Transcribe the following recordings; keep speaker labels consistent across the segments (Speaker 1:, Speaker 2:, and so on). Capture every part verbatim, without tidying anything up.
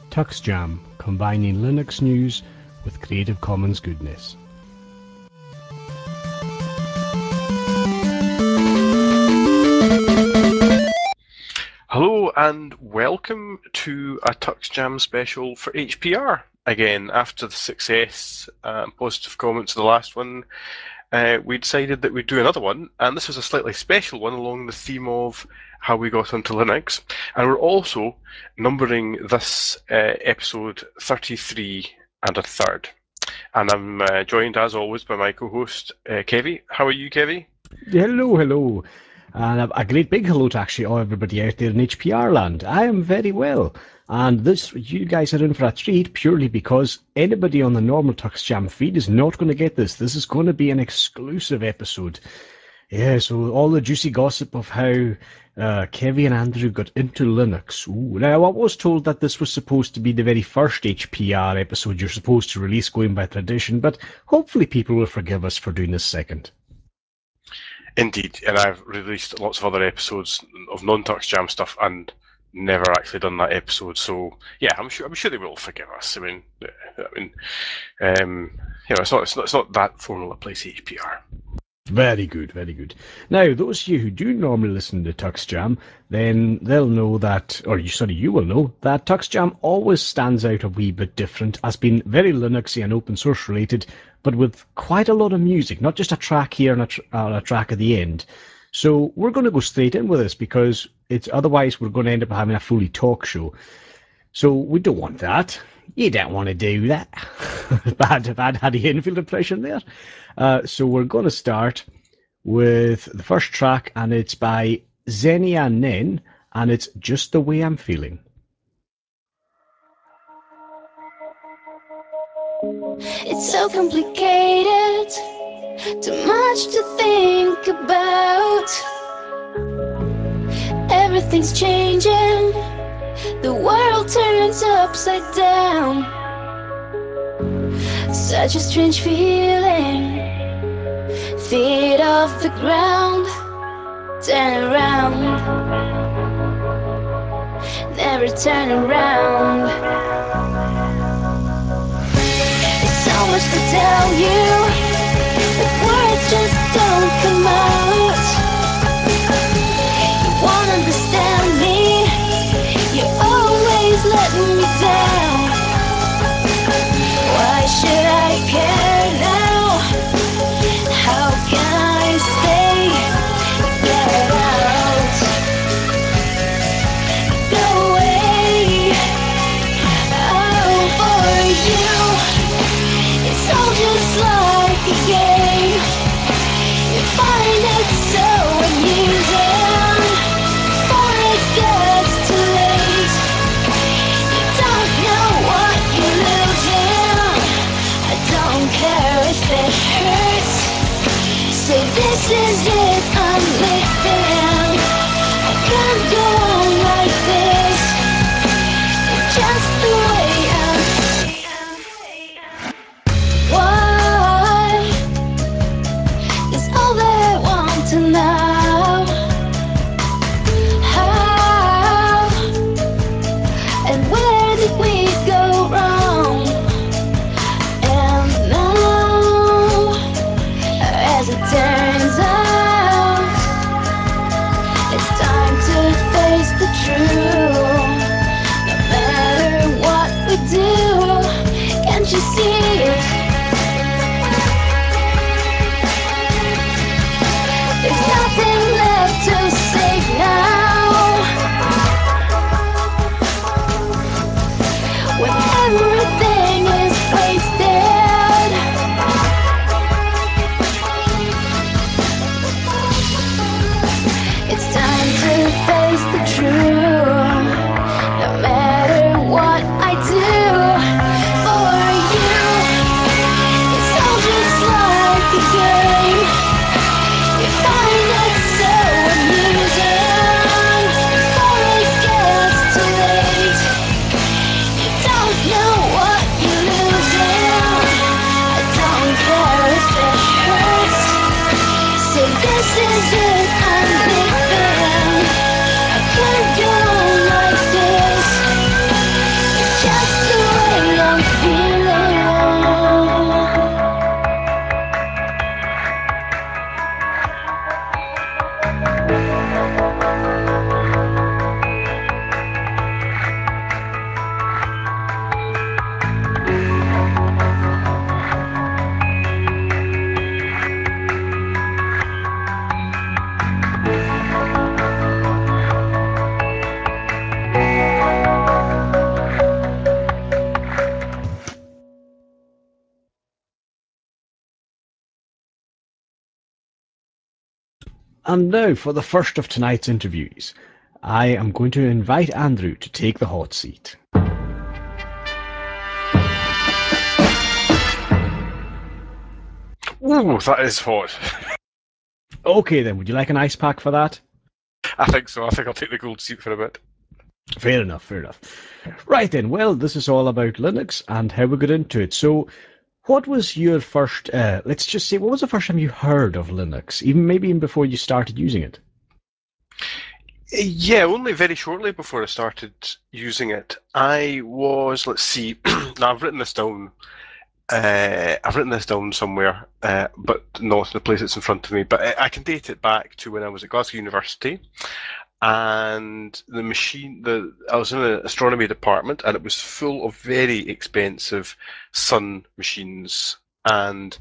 Speaker 1: TuxJam, combining Linux news with Creative Commons goodness.
Speaker 2: Hello and welcome to a TuxJam special for H P R. Again, after the success and uh, positive comments of the last one, uh, we decided that we'd do another one, and this is a slightly special one along the theme of how we got into Linux. And we're also numbering this uh, episode thirty-three and a third. And I'm uh, joined, as always, by my co-host, uh, Kevy. How are you, Kevy?
Speaker 1: Hello, hello. And a, a great big hello to actually all everybody out there in H P R land. I am very well. And this, you guys are in for a treat purely because anybody on the normal TuxJam feed is not going to get this. This is going to be an exclusive episode. Yeah, so all the juicy gossip of how uh, Kevy and Andrew got into Linux. Ooh, now, I was told that this was supposed to be the very first H P R episode you're supposed to release going by tradition, but hopefully people will forgive us for doing this second.
Speaker 2: Indeed, and I've released lots of other episodes of non-TuxJam stuff and never actually done that episode. So yeah, I'm sure I'm sure they will forgive us. I mean, I mean, um, you know, it's not it's not it's not that formal a place H P R.
Speaker 1: Very good, very good. Now, those of you who do normally listen to TuxJam, then they'll know that, or you, sorry, you will know that TuxJam always stands out a wee bit different, as being very Linuxy and open source related, but with quite a lot of music, not just a track here and a, tr- uh, a track at the end. So we're going to go straight in with this because it's otherwise we're going to end up having a fully talk show. So we don't want that. You don't want to do that. bad, bad Harry Enfield impression there. Uh, so we're going to start with the first track, and it's by Xenia Nen, and it's Just the Way I'm Feeling.
Speaker 3: It's so complicated, too much to think about. Everything's changing, the world turns upside down. Such a strange feeling, feet off the ground, turn around, never turn around. There's so much to tell you, the words just don't come out. You won't understand me, you always let me down. Why should I care now? How can I stay? Get out, go away. Oh, for you, it's all just like a game. You find it so amusing before it gets too late. You don't know what you're losing. I don't care if it hurts. Say this is it, I'm living. I can't go on like this. It's just the way I'm. Why is all that I want to know? How and where did we go wrong? And now, as it turns out,
Speaker 1: And now for the first of tonight's interviews. I am going to invite Andrew to take the hot seat.
Speaker 2: Ooh, that is hot.
Speaker 1: Okay then, would you like an ice pack for that?
Speaker 2: I think so. I think I'll take the gold seat for a bit.
Speaker 1: Fair enough, fair enough. Right then, well, this is all about Linux and how we got into it. So, what was your first, uh, let's just say, what was the first time you heard of Linux? Even maybe even before you started using it?
Speaker 2: Yeah, only very shortly before I started using it. I was, let's see, now I've written this down. Uh, I've written this down somewhere, uh, but not in the place that's in front of me. But I, I can date it back to when I was at Glasgow University, and the machine. The I was in an astronomy department, and it was full of very expensive Sun machines. And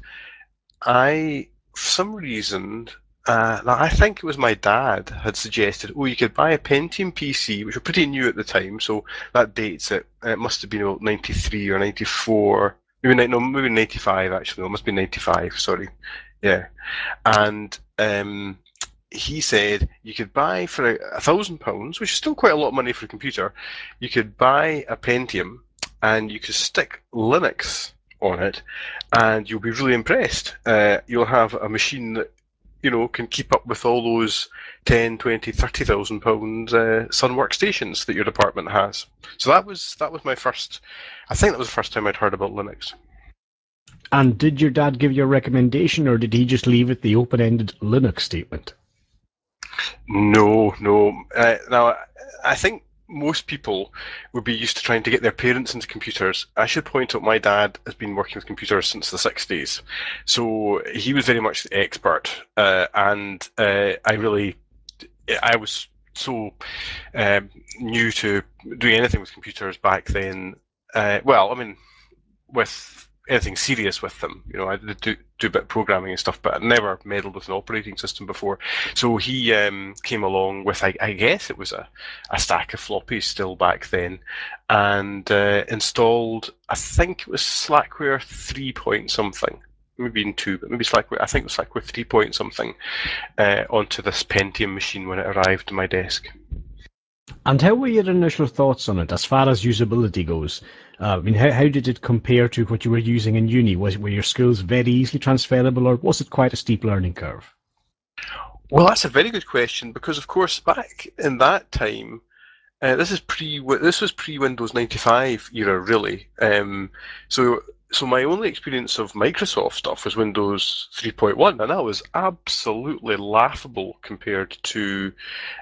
Speaker 2: I, for some reason, uh, now I think it was my dad had suggested, oh, you could buy a Pentium P C, which were pretty new at the time, so that dates it. It must have been about ninety-three or ninety-four. Maybe no, maybe ninety-five actually. No, it must be ninety-five. Sorry, yeah. And um, he said you could buy for a, a thousand pounds, which is still quite a lot of money for a computer. You could buy a Pentium, and you could stick Linux on it, and you'll be really impressed. Uh, you'll have a machine that you know can keep up with all those ten, twenty, thirty thousand pound uh, Sun workstations that your department has. So that was that was my first. I think that was the first time I'd heard about Linux.
Speaker 1: And did your dad give you a recommendation, or did he just leave it the open-ended Linux statement?
Speaker 2: No, no. Uh, now, I think most people would be used to trying to get their parents into computers. I should point out my dad has been working with computers since the sixties, so he was very much the expert. Uh, and uh, I really, I was so um, new to doing anything with computers back then. Uh, well, I mean, with anything serious with them. You know, I did do, do a bit of programming and stuff, but I never meddled with an operating system before. So he um, came along with, I, I guess it was a, a stack of floppies still back then, and uh, installed, I think it was Slackware three point something. Maybe in two, but maybe Slackware, I think it was Slackware three point something, uh, onto this Pentium machine when it arrived to my desk.
Speaker 1: And how were your initial thoughts on it as far as usability goes? Uh, I mean, how, how did it compare to what you were using in uni? Was, were your skills very easily transferable, or was it quite a steep learning curve?
Speaker 2: Well, that's a very good question because, of course, back in that time, Uh, this is pre. This was pre Windows ninety-five era, really. Um, so, so my only experience of Microsoft stuff was Windows three point one, and that was absolutely laughable compared to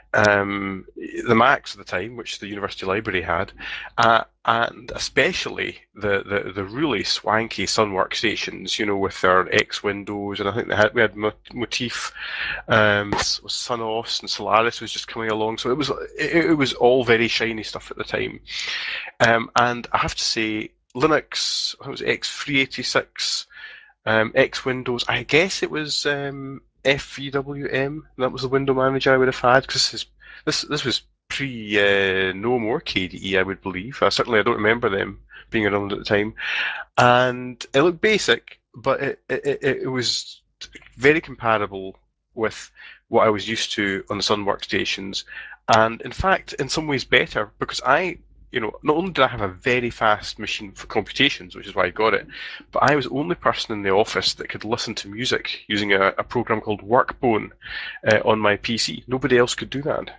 Speaker 2: um, the Macs at the time, which the university library had, uh, and especially the, the, the really swanky Sun workstations, you know, with their X windows, and I think they had we had Motif, um, Sunos, and Solaris was just coming along, so it was it, it was all very shiny stuff at the time, um, and I have to say, Linux, it was X three eighty-six. Um, X Windows, I guess it was um, F V W M. That was the window manager I would have had because this is this this was pre uh, no more K D E, I would believe. Uh, certainly, I don't remember them being around at the time, and it looked basic, but it it, it, it was very compatible with what I was used to on the Sun workstations, and in fact, in some ways better because I, you know, not only did I have a very fast machine for computations, which is why I got it, but I was the only person in the office that could listen to music using a, a program called Workbone uh, on my P C. Nobody else could do that.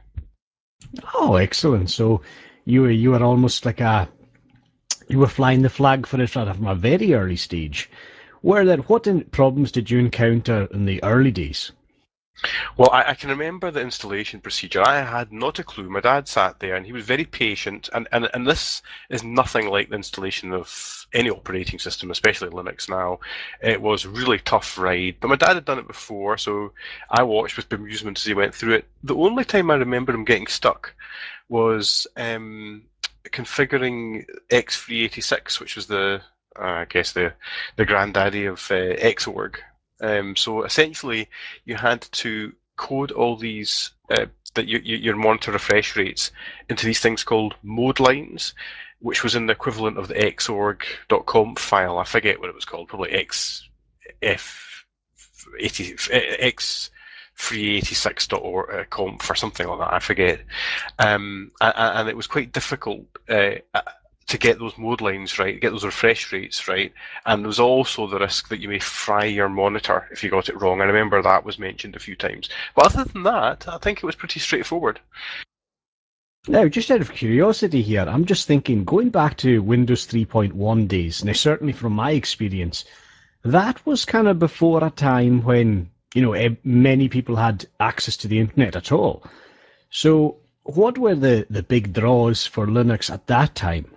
Speaker 1: Oh, excellent! So you were you were almost like a you were flying the flag for it from a very early stage. Where then, what in, problems did you encounter in the early days?
Speaker 2: Well, I, I can remember the installation procedure. I had not a clue. My dad sat there and he was very patient. And, and, and this is nothing like the installation of any operating system, especially Linux now. It was a really tough ride. But my dad had done it before, so I watched with bemusement as he went through it. The only time I remember him getting stuck was um, configuring X three eighty-six, which was the, uh, I guess, the, the granddaddy of uh, Xorg. Um, so essentially, you had to code all these uh, that you, you, your monitor refresh rates into these things called mode lines, which was in the equivalent of the xorg.conf file. I forget what it was called, probably X F eighty X free eighty-six dot conf or something like that, I forget. Um, and, and it was quite difficult uh, to get those mode lines right, get those refresh rates right, and there was also the risk that you may fry your monitor if you got it wrong. I remember that was mentioned a few times. But other than that, I think it was pretty straightforward.
Speaker 1: Now, just out of curiosity here, I'm just thinking, going back to Windows three point one days, now certainly from my experience, that was kind of before a time when, you know, eh, many people had access to the internet at all. So, what were the, the big draws for Linux at that time?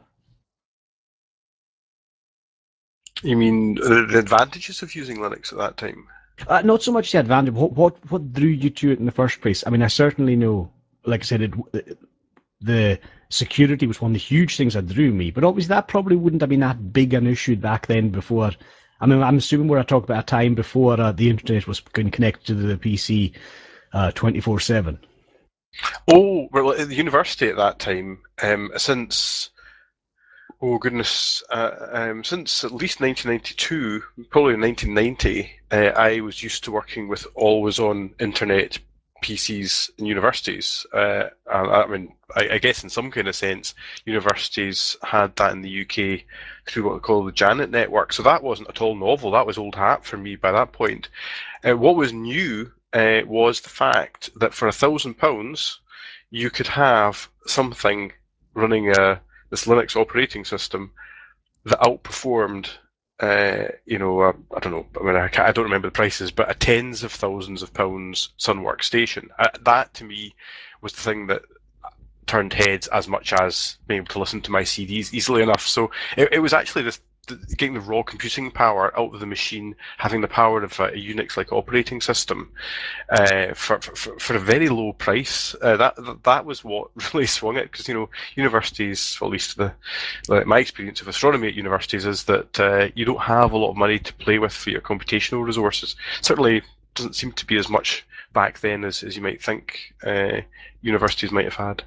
Speaker 2: You mean the, the advantages of using Linux at that time?
Speaker 1: Uh, not so much the advantage. What, what what drew you to it in the first place? I mean, I certainly know, like I said, it, the security was one of the huge things that drew me. But obviously, that probably wouldn't have been that big an issue back then. Before, I mean, I'm assuming we're talking about a time before uh, the internet was connected to the P C twenty-four seven.
Speaker 2: Oh, well, at the university at that time, um, since oh goodness, uh, um, since at least nineteen ninety-two, probably nineteen ninety, uh, I was used to working with always-on internet P Cs in universities. Uh, I, I mean, I, I guess in some kind of sense, universities had that in the U K through what we call the Janet network. So that wasn't at all novel. That was old hat for me by that point. Uh, what was new uh, was the fact that for a thousand pounds, you could have something running a this Linux operating system that outperformed, uh, you know, uh, I don't know, I mean, I, can't, I don't remember the prices, but a tens of thousands of pounds Sun workstation. Uh, that to me was the thing that turned heads as much as being able to listen to my C Ds easily enough. So it, it was actually this getting the raw computing power out of the machine, having the power of a Unix-like operating system uh, for, for for a very low price. Uh, that that was what really swung it, because you know universities, or at least the like my experience of astronomy at universities, is that uh, you don't have a lot of money to play with for your computational resources. Certainly doesn't seem to be as much back then as, as you might think uh, universities might have had.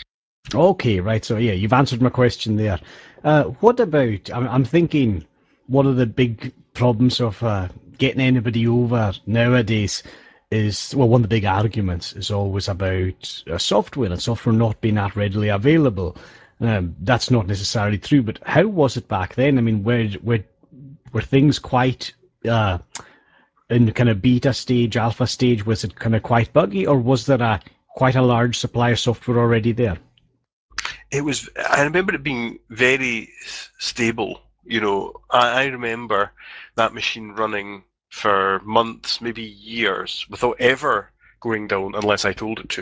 Speaker 1: Okay, right. So yeah, you've answered my question there. Uh, what about? I'm, I'm thinking, one of the big problems of uh, getting anybody over nowadays is, well, one of the big arguments is always about uh, software and software not being that readily available. Um, that's not necessarily true, but how was it back then? I mean, were were were things quite uh, in kind of beta stage, alpha stage? Was it kind of quite buggy, or was there a quite a large supply of software already there?
Speaker 2: It was. I remember it being very stable. You know, I, I remember that machine running for months, maybe years, without ever going down unless I told it to.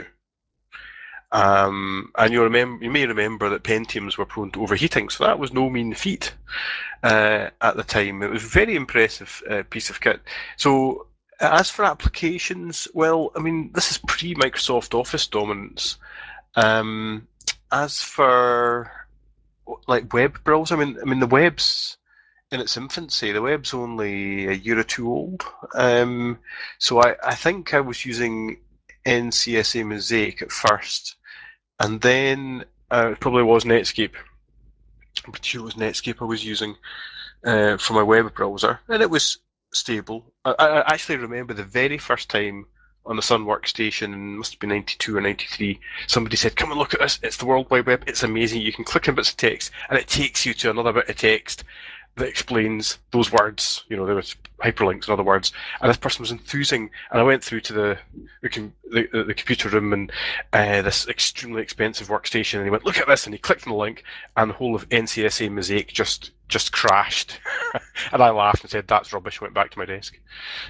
Speaker 2: Um, and you remember, you may remember that Pentiums were prone to overheating, so that was no mean feat uh, at the time. It was a very impressive uh, piece of kit. So, as for applications, well, I mean, this is pre Microsoft Office dominance. Um, as for like web browser, I mean, I mean the web's in its infancy. The web's only a year or two old. Um, so I, I think I was using N C S A Mosaic at first, and then uh, it probably was Netscape. I'm pretty sure it was Netscape I was using uh, for my web browser, and it was stable. I, I actually remember the very first time on the Sun workstation, and must have been ninety-two or ninety-three, somebody said, "Come and look at this, it's the World Wide Web, it's amazing, you can click on bits of text, and it takes you to another bit of text that explains those words." You know, there was hyperlinks in other words, and this person was enthusing. And I went through to the the, the, the computer room and uh, this extremely expensive workstation, and he went, "Look at this," and he clicked on the link, and the whole of N C S A Mosaic just just crashed. And I laughed and said, "That's rubbish." Went back to my desk.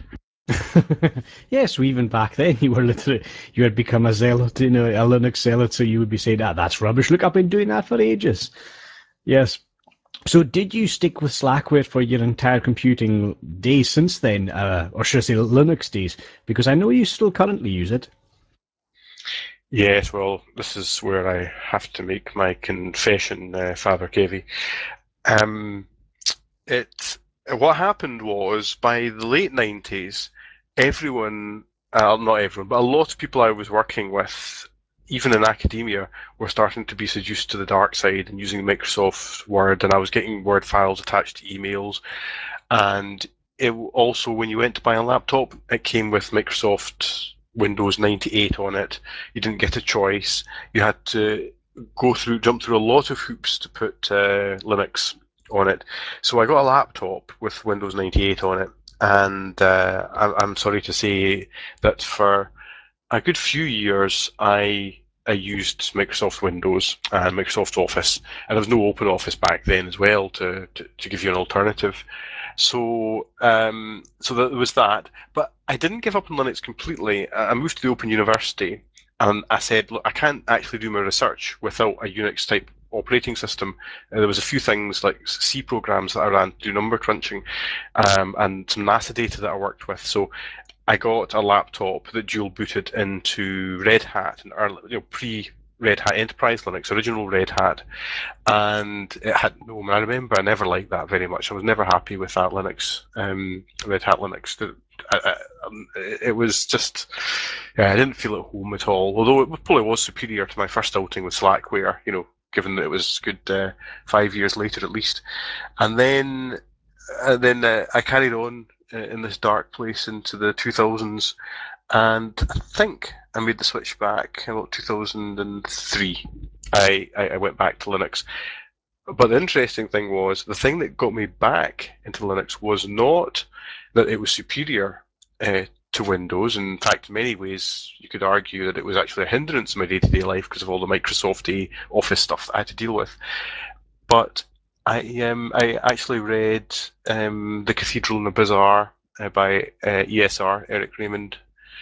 Speaker 1: Yes, so even back then you were literally, you had become a zealot, you know, a Linux zealot, so you would be saying, ah, that's rubbish. Look, I've been doing that for ages. Yes. So did you stick with Slackware for your entire computing days since then, uh, or should I say Linux days? Because I know you still currently use it.
Speaker 2: Yes, well, this is where I have to make my confession, uh, Father Kevy. Um, it what happened was by the late nineties, everyone, uh, not everyone, but a lot of people I was working with, even in academia, were starting to be seduced to the dark side and using Microsoft Word, and I was getting Word files attached to emails, and it also, when you went to buy a laptop, it came with Microsoft Windows ninety-eight on it. You didn't get a choice. You had to go through, jump through a lot of hoops to put uh, Linux on it. So I got a laptop with Windows ninety-eight on it, and uh, I'm, I'm sorry to say that for a good few years I I used Microsoft Windows and Microsoft Office, and there was no Open Office back then as well to, to, to give you an alternative. So um, so there was that, but I didn't give up on Linux completely. I moved to the Open University, and I said, look, I can't actually do my research without a Unix type operating system. Uh, there was a few things like C programs that I ran to do number crunching, um, and some NASA data that I worked with. So I got a laptop that dual booted into Red Hat, and early, you know, pre Red Hat Enterprise Linux, original Red Hat, and it had no. I remember I never liked that very much. I was never happy with that Linux, um, Red Hat Linux. I, I, um, it was just, yeah, I didn't feel at home at all. Although it probably was superior to my first outing with Slackware, you know, given that it was good uh, five years later at least. And then, and then uh, I carried on uh, in this dark place into the two thousands, and I think I made the switch back in about two thousand three. I, I, I went back to Linux. But the interesting thing was, the thing that got me back into Linux was not that it was superior uh, to Windows. In fact, in many ways, you could argue that it was actually a hindrance in my day-to-day life because of all the Microsoft Office stuff that I had to deal with. But I um I actually read um The Cathedral and the Bazaar uh, by uh, E S R, Eric Raymond,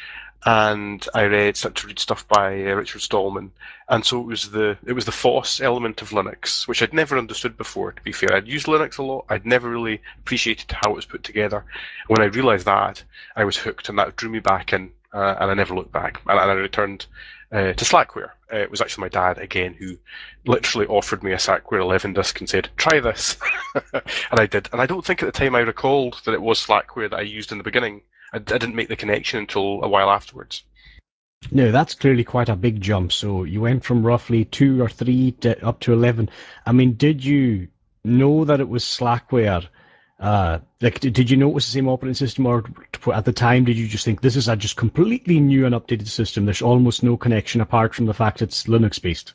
Speaker 2: and I read started to read stuff by uh, Richard Stallman, and so it was the it was the FOSS element of Linux, which I'd never understood before. To be fair, I'd used Linux a lot. I'd never really appreciated how it was put together. When I realised that, I was hooked, and that drew me back in, uh, and I never looked back. And, and I returned uh, to Slackware. Uh, it was actually my dad again who literally offered me a Slackware eleven disc and said, "Try this," and I did. And I don't think at the time I recalled that it was Slackware that I used in the beginning. I, I didn't make the connection until a while afterwards.
Speaker 1: No, that's clearly quite a big jump. So you went from roughly two or three to up to eleven. I mean, did you know that it was Slackware? Uh, like, did, did you know it was the same operating system, or at the time did you just think this is a just completely new and updated system? There's almost no connection apart from the fact it's Linux based.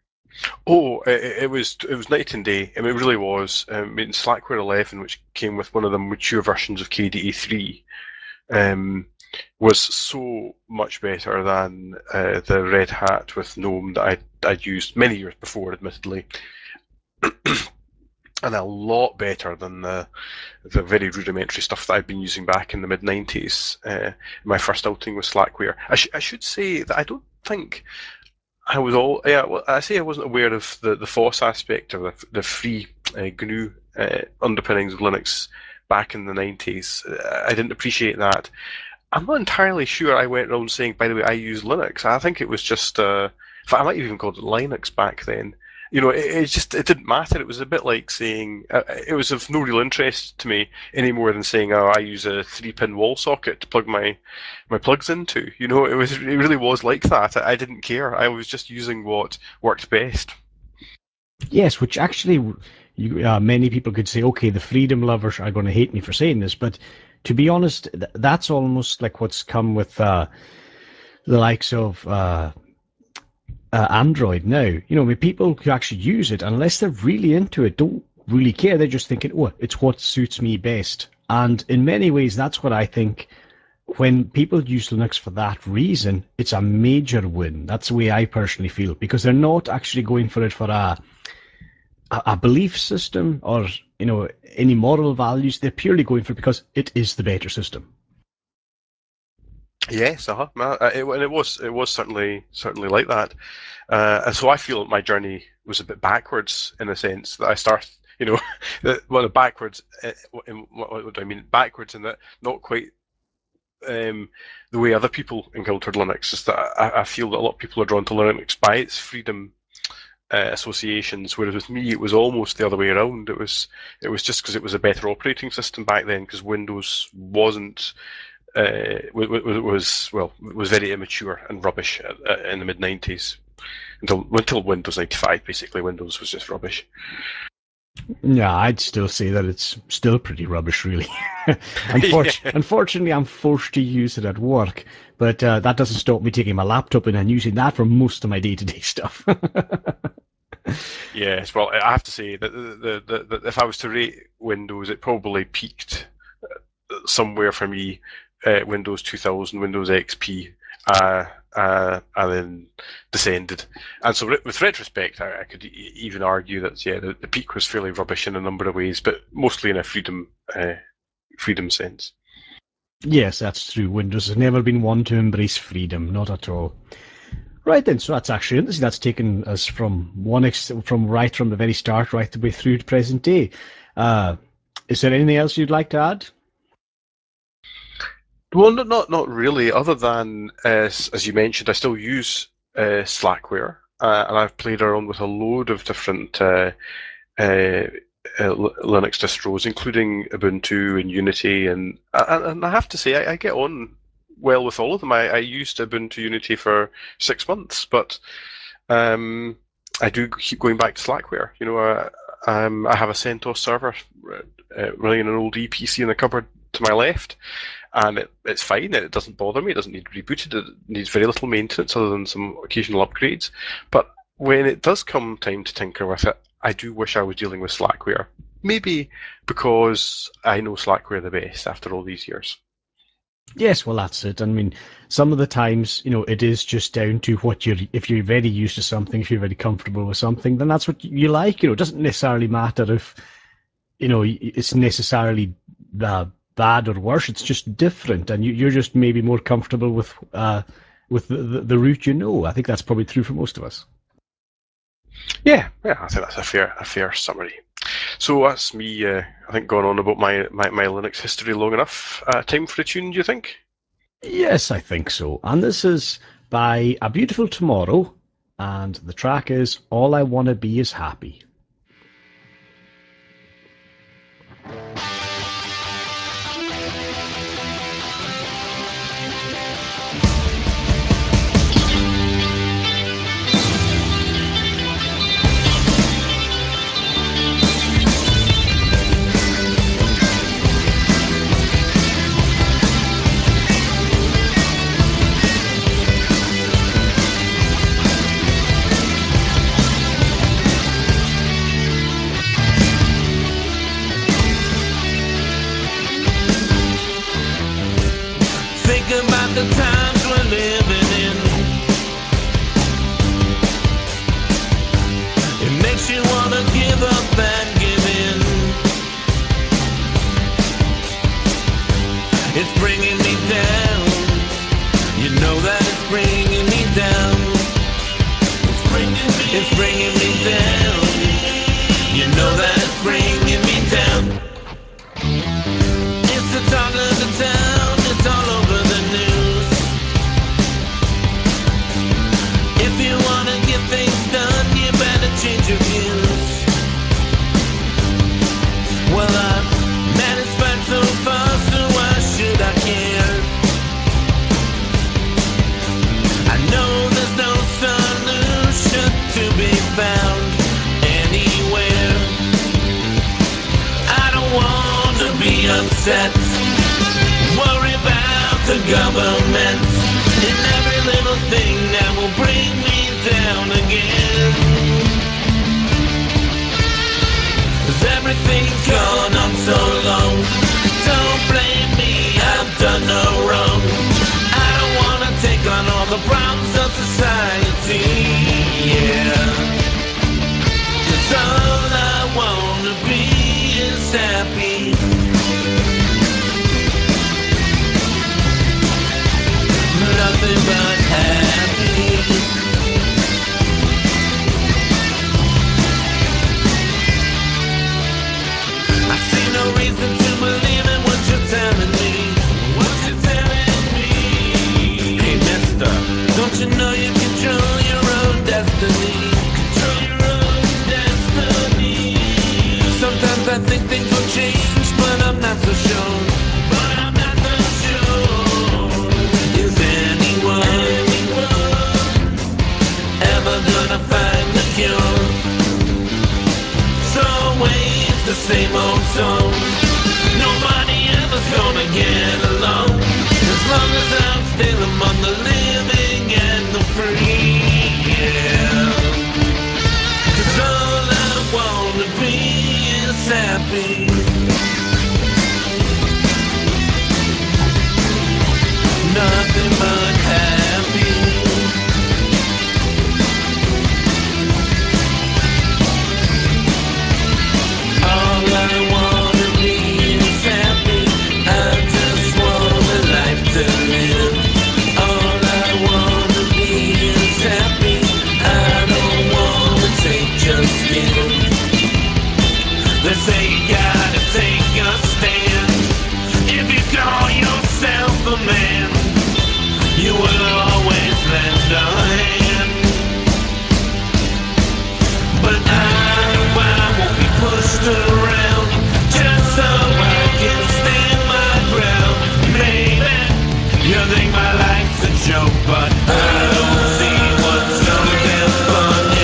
Speaker 2: Oh, it, it was it was night and day. I mean, it really was. Um, I mean, Slackware eleven, which came with one of the mature versions of K D E three, um, was so much better than uh, the Red Hat with GNOME that I'd, I'd used many years before, admittedly, and a lot better than the the very rudimentary stuff that I'd been using back in the mid nineties. Uh, my first outing with Slackware. I, sh- I should say that I don't think I was all yeah. Well, I say I wasn't aware of the the FOSS aspect of the, the free uh, G N U uh, underpinnings of Linux back in the nineties. Uh, I didn't appreciate that. I'm not entirely sure I went around saying, by the way, I use Linux. I think it was just, uh, in fact, I might have even called it Linux back then. You know, it, it just, it didn't matter. It was a bit like saying, uh, it was of no real interest to me any more than saying, oh, I use a three pin wall socket to plug my, my plugs into. You know, it was, it really was like that. I, I didn't care. I was just using what worked best.
Speaker 1: Yes, which actually, you, uh, many people could say, okay, the freedom lovers are going to hate me for saying this, but to be honest, th- that's almost like what's come with uh, the likes of uh, uh, Android now. You know, I mean, people who actually use it, unless they're really into it, don't really care. They're just thinking, oh, it's what suits me best. And in many ways, that's what I think. When people use Linux for that reason, it's a major win. That's the way I personally feel, because they're not actually going for it for a a, a belief system or you know any moral values. They're purely going for it because it is the better system.
Speaker 2: Yes, uh-huh. Uh, it, and it was, it was certainly, certainly like that. Uh, and so I feel my journey was a bit backwards in a sense that I start, you know, well, backwards. Uh, what, what do I mean? Backwards in that not quite um, the way other people encountered Linux. Is that I, I feel that a lot of people are drawn to Linux by its freedom uh, associations, whereas with me it was almost the other way around. It was it was just because it was a better operating system back then, because Windows wasn't uh, was, was well was very immature and rubbish in the mid nineties until until Windows ninety-five. Basically, Windows was just rubbish.
Speaker 1: Yeah, I'd still say that it's still pretty rubbish, really.
Speaker 2: Yeah.
Speaker 1: Unfortunately, unfortunately, I'm forced to use it at work, but uh, that doesn't stop me taking my laptop in and using that for most of my day-to-day stuff.
Speaker 2: Yes, well, I have to say that the, the, the, if I was to rate Windows, it probably peaked somewhere for me, uh, Windows two thousand, Windows X P, uh, uh, and then descended. And so, with retrospect, I, I could e- even argue that yeah, the, the peak was fairly rubbish in a number of ways, but mostly in a freedom uh, freedom sense.
Speaker 1: Yes, that's true. Windows has never been one to embrace freedom, not at all. Right then, so that's actually interesting. That's taken us from one ex- from right from the very start, right the way through to present day. Uh, is there anything else you'd like to add?
Speaker 2: Well, not not, not really. Other than uh, as you mentioned, I still use uh, Slackware, uh, and I've played around with a load of different uh, uh, uh, Linux distros, including Ubuntu and Unity, and and, and I have to say I, I get on well with all of them. I, I used Ubuntu Unity for six months, but um, I do keep going back to Slackware. You know, uh, um, I have a CentOS server uh, running in an old E P C in the cupboard to my left, and it, it's fine. It doesn't bother me. It doesn't need rebooted. It needs very little maintenance other than some occasional upgrades. But when it does come time to tinker with it, I do wish I was dealing with Slackware. Maybe because I know Slackware the best after all these years.
Speaker 1: Yes, well, that's it. I mean, some of the times, you know, it is just down to what you're, if you're very used to something, if you're very comfortable with something, then that's what you like. You know, it doesn't necessarily matter if, you know, it's necessarily uh, bad or worse. It's just different. And you, you're just maybe more comfortable with, uh, with the, the, the route you know. I think that's probably true for most of us.
Speaker 2: Yeah, yeah, I think that's a fair a fair summary. So that's me. Uh, I think gone on about my, my, my Linux history long enough. Uh, time for a tune, do you think?
Speaker 1: Yes, I think so. And this is by A Beautiful Tomorrow. And the track is All I Wanna Be Is Happy.
Speaker 4: Think about the times we're living in. It makes you wanna give up and give in. It's bringing me down. You know that it's bringing me down. It's bringing me, it's bringing me down. You know that it's bringing me down. It's the talk of the town. It's all over the news. If you wanna get things done, you better change your views. Well, I've managed back so far, so why should I care? I know there's no solution to be found anywhere. I don't wanna be upset, worry about the government and every little thing that will bring me down again. 'Cause everything's gone on so long. Don't blame me, I've done no wrong. I don't wanna take on all the problems of society, yeah. 'Cause all I wanna be is happy. Nothing but happy. I see no reason to believe in what you're telling me. What you're telling me. Hey, mister, don't you know you control your own destiny? Control your own destiny. Sometimes I think things will change, but I'm not so sure. But I'm not so sure. Is anyone, anyone ever gonna find the cure? So wait. 'cause I'm still among the living and the free, yeah. 'Cause all I wanna be is happy. Nothing but happy. All I wanna be is happy. I just want a life to live. All I wanna be is happy. I don't wanna take, just give. They say you gotta take a stand. If you call yourself a man, you will always lend a hand. But I, I won't be pushed around, just so I can stand my ground. Baby, you think my life's a joke, but I don't see what's so damn funny.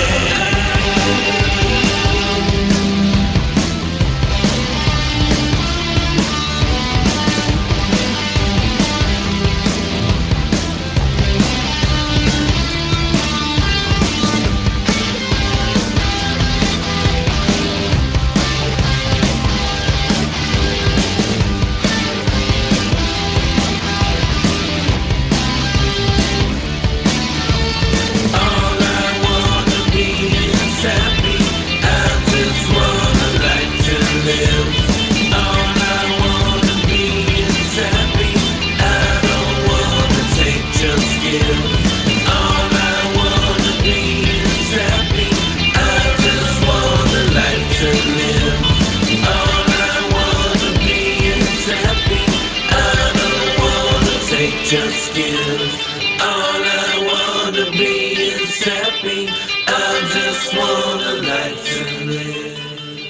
Speaker 4: All I wanna be is happy. I just want a life to live. All I wanna be is happy. I don't wanna take, just give. All I wanna be is happy. I just want a life to live. All I wanna be is happy. I don't wanna take, just give. All I wanna be is happy. I just want a life to live.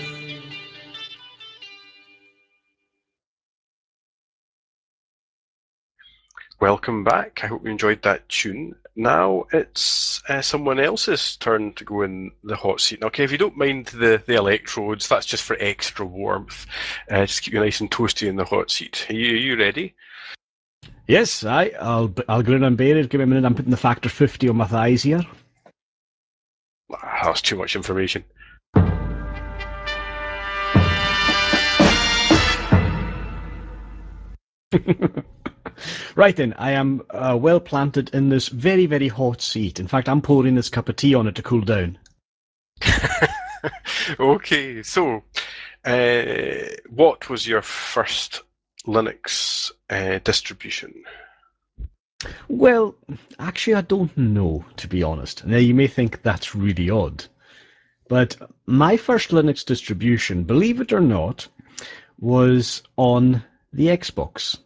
Speaker 2: Welcome back. I hope you enjoyed that tune. Now it's uh, someone else's turn to go in the hot seat. Now, okay, if you don't mind the, the electrodes, that's just for extra warmth. Uh, just keep you nice and toasty in the hot seat. Are you, are you ready?
Speaker 1: Yes, I, I'll I'll grin and bear it. Give me a minute. I'm putting the factor fifty on my thighs here.
Speaker 2: Ah, that's too much information.
Speaker 1: Right then, I am uh, well planted in this very, very hot seat. In fact, I'm pouring this cup of tea on it to cool down.
Speaker 2: Okay, so uh, what was your first Linux uh, distribution?
Speaker 1: Well, actually, I don't know, to be honest. Now, you may think that's really odd, but my first Linux distribution, believe it or not, was on the Xbox.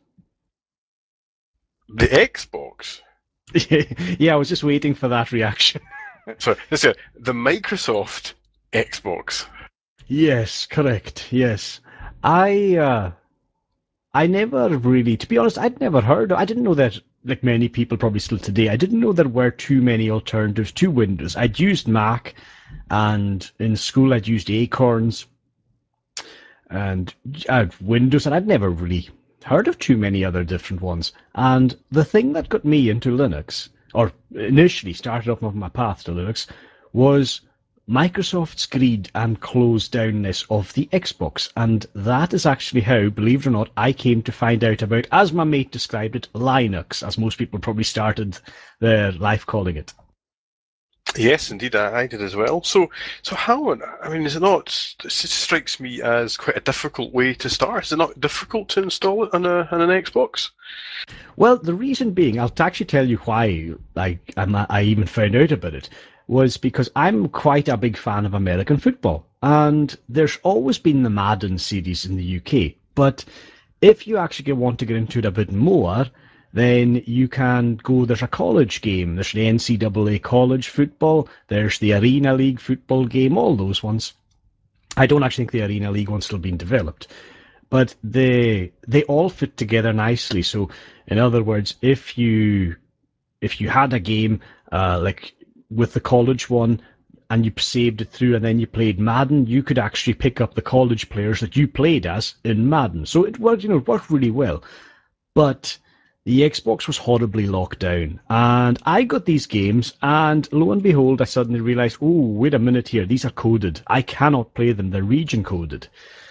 Speaker 2: The Xbox.
Speaker 1: Yeah, I was just waiting for that reaction.
Speaker 2: So this is the Microsoft Xbox.
Speaker 1: Yes, correct. Yes. I uh I never really, to be honest, I'd never heard. I didn't know that, like many people probably still today, I didn't know there were too many alternatives to Windows. I'd used Mac, and in school I'd used Acorns and uh, Windows, and I'd never really heard of too many other different ones. And the thing that got me into Linux, or initially started off on my path to Linux, was Microsoft's greed and closed downness of the Xbox. And that is actually how, believe it or not, I came to find out about, as my mate described it, Linux, as most people probably started their life calling it.
Speaker 2: Yes, indeed, I, I did as well. So, so how? I mean, is it not? It strikes me as quite a difficult way to start. Is it not difficult to install it on a on an Xbox?
Speaker 1: Well, the reason being, I'll actually tell you why I, I'm, I even found out about it, was because I'm quite a big fan of American football. And there's always been the Madden series in the U K. But if you actually want to get into it a bit more, then you can go, there's a college game, there's the N C double A college football, there's the Arena League football game, all those ones. I don't actually think the Arena League one's still being developed, but they they all fit together nicely. So, in other words, if you if you had a game uh, like with the college one and you saved it through and then you played Madden, you could actually pick up the college players that you played as in Madden. So it worked, you know, it worked really well. But the Xbox was horribly locked down. And I got these games, and lo and behold, I suddenly realized, oh, wait a minute here, these are coded. I cannot play them, they're region coded.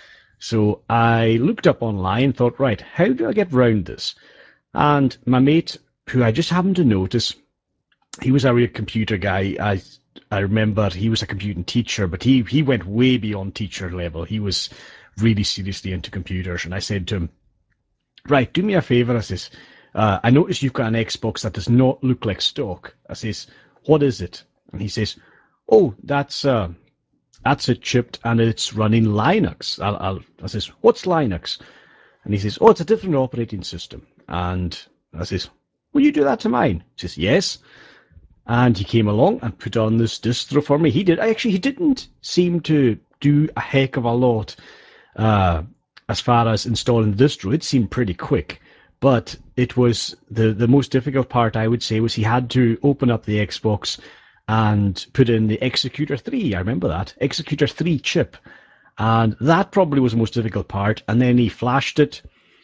Speaker 1: So I looked up online and thought, right, how do I get round this? And my mate, who I just happened to notice, he was a real computer guy. I I remember he was a computing teacher, but he, he went way beyond teacher level. He was really seriously into computers. And I said to him, right, do me a favor. I says, uh, I notice you've got an Xbox that does not look like stock. I says, what is it? And he says, oh, that's uh, that's it chipped and it's running Linux. I'll, I'll, I says, what's Linux? And he says, oh, it's a different operating system. And I says, will you do that to mine? He says, yes. And he came along and put on this distro for me. He did. Actually, he didn't seem to do a heck of a lot uh, as far as installing the distro. It seemed pretty quick. But it was the, the most difficult part, I would say, was he had to open up the Xbox and put in the Executor three. I remember that. Executor three chip. And that probably was the most difficult part. And then he flashed it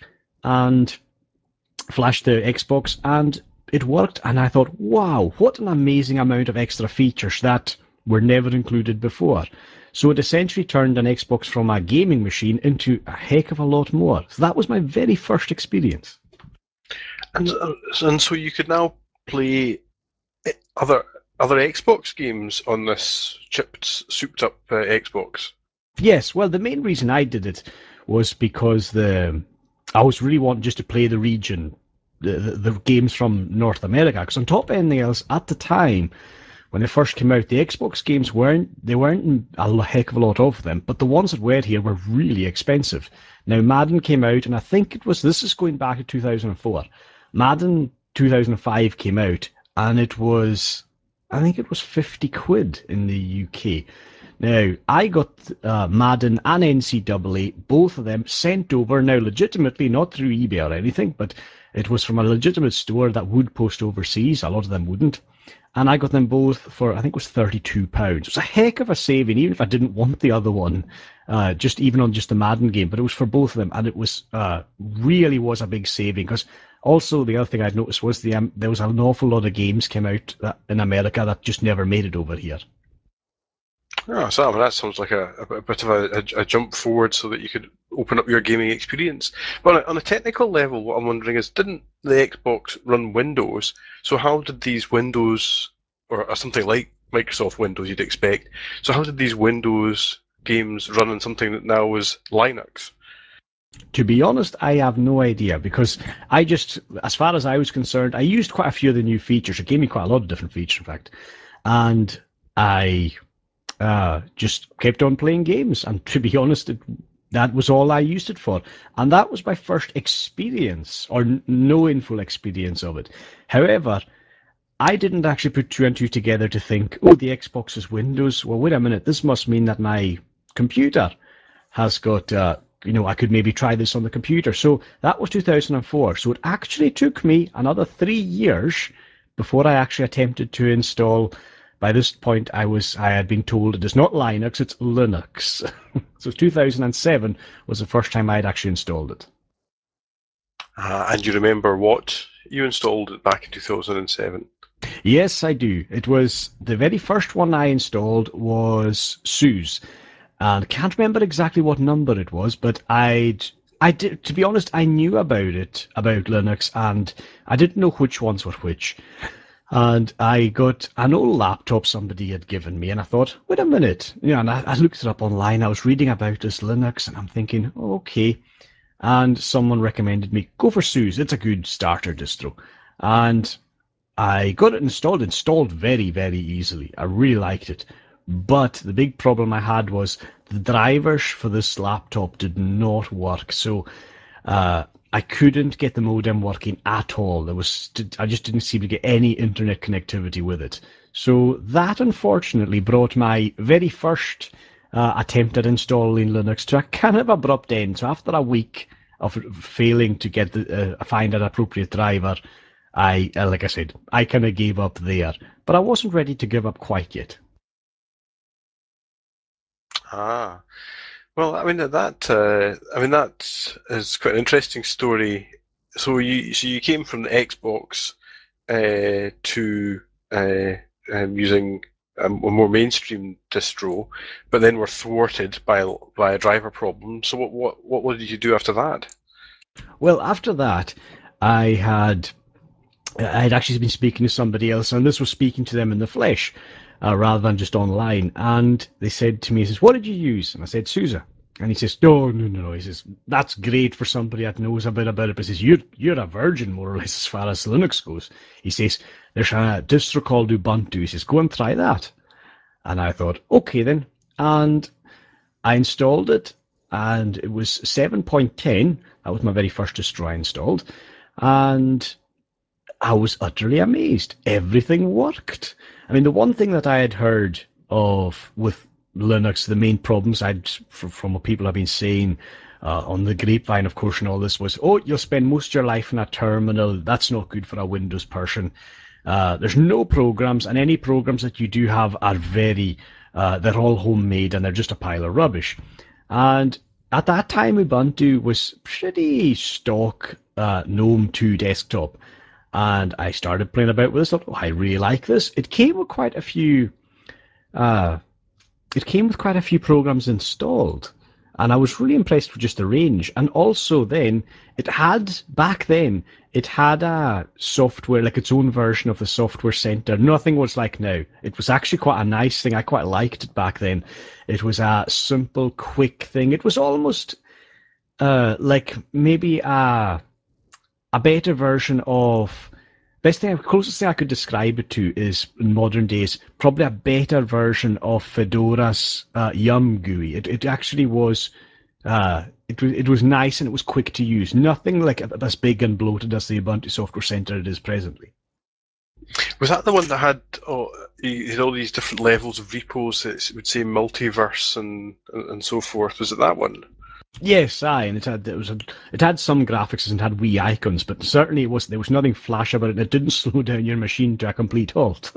Speaker 1: and flashed the Xbox, and it worked. And I thought, wow, what an amazing amount of extra features that were never included before. So it essentially turned an Xbox from a gaming machine into a heck of a lot more. So that was my very first experience.
Speaker 2: And and so you could now play other other Xbox games on this chipped, souped up uh, Xbox.
Speaker 1: Yes, well, the main reason I did it was because the I was really wanting just to play the region, the, the, the games from North America. Because on top of anything else, at the time when they first came out, the Xbox games weren't they weren't a heck of a lot of them, but the ones that were here were really expensive. Now Madden came out, and I think it was this is going back to two thousand four. Madden two thousand five came out, and it was I think it was fifty quid in the U K. Now, I got uh, Madden and N C double A, both of them sent over, now legitimately, not through eBay or anything, but it was from a legitimate store that would post overseas. A lot of them wouldn't. And I got them both for, I think it was thirty-two pounds. It was a heck of a saving, even if I didn't want the other one, uh, just even on just the Madden game, but it was for both of them, and it was uh, really was a big saving, because also the other thing I'd noticed was the um, there was an awful lot of games came out that, in America that just never made it over here.
Speaker 2: Oh, so that sounds like a, a bit of a, a, a jump forward so that you could open up your gaming experience. But on a technical level, what I'm wondering is, didn't the Xbox run Windows? So how did these Windows, or, or something like Microsoft Windows you'd expect, so how did these Windows games run on something that now is Linux?
Speaker 1: To be honest, I have no idea, because I just, as far as I was concerned, I used quite a few of the new features. It gave me quite a lot of different features, in fact. And I uh, just kept on playing games. And to be honest, it, that was all I used it for. And that was my first experience, or n- no full experience of it. However, I didn't actually put two and two together to think, oh, the Xbox is Windows. Well, wait a minute, this must mean that my computer has got, uh, you know, I could maybe try this on the computer. So that was two thousand four. So it actually took me another three years before I actually attempted to install. By this point, I was I had been told it is not Linux, it's Linux. So two thousand seven was the first time I had actually installed it.
Speaker 2: Uh, and you remember what you installed back in two thousand seven?
Speaker 1: Yes, I do. It was the very first one I installed was SUSE, and I can't remember exactly what number it was, but I'd I did, to be honest, I knew about it, about Linux, and I didn't know which ones were which. And I got an old laptop somebody had given me, and I thought, wait a minute, you know, and I, I looked it up online. I was reading about this Linux, and I'm thinking, okay. And someone recommended me go for SUSE. It's a good starter distro, and I got it installed, installed very, very easily. I really liked it. But the big problem I had was the drivers for this laptop did not work. So uh, I couldn't get the modem working at all. There was I just didn't seem to get any internet connectivity with it. So that unfortunately brought my very first uh, attempt at installing Linux to a kind of abrupt end. So after a week of failing to get the, uh, find an appropriate driver, I, uh, like I said, I kind of gave up there, but I wasn't ready to give up quite yet.
Speaker 2: Ah, well, I mean that uh, I mean that is quite an interesting story so you so you came from the Xbox uh, to uh, um, using a, a more mainstream distro, but then were thwarted by by a driver problem. So what what what, what did you do after that?
Speaker 1: Well, after that, I had I had actually been speaking to somebody else, and this was speaking to them in the flesh, uh, rather than just online. And they said to me, "He says, what did you use?" And I said, "SUSE." And he says, "No, no, no, no." He says, "That's great for somebody that knows a bit about it." But he says, "You're you're a virgin, more or less, as far as Linux goes." He says, "There's a distro called Ubuntu." He says, "Go and try that." And I thought, okay then. And I installed it, and it was seven point ten. That was my very first distro I installed. And I was utterly amazed. Everything worked. I mean, the one thing that I had heard of with Linux, the main problems I'd from what people have been saying uh, on the grapevine, of course, and all this was, oh, you'll spend most of your life in a terminal. That's not good for a Windows person. Uh, there's no programs, and any programs that you do have are very, uh, they're all homemade and they're just a pile of rubbish. And at that time, Ubuntu was pretty stock uh, GNOME two desktop. And I started playing about with this. Thought, oh, I really like this. It came with quite a few. Uh, it came with quite a few programs installed, and I was really impressed with just the range. And also, then it had back then it had a software like its own version of the software center. Nothing was like now. It was actually quite a nice thing. I quite liked it back then. It was a simple, quick thing. It was almost uh, like maybe a a better version of best thing, closest thing I could describe it to is in modern days probably a better version of Fedora's uh, Yum G U I. It it actually was. Uh, it was it was nice and it was quick to use. Nothing like as big and bloated as the Ubuntu Software Center it is presently.
Speaker 2: Was that the one that had oh, you had all these different levels of repos that would say multiverse and and so forth? Was it that one?
Speaker 1: Yes, aye, and it had it was a, it had some graphics and had wee icons, but certainly it was there was nothing flash about it. And it didn't slow down your machine to a complete halt.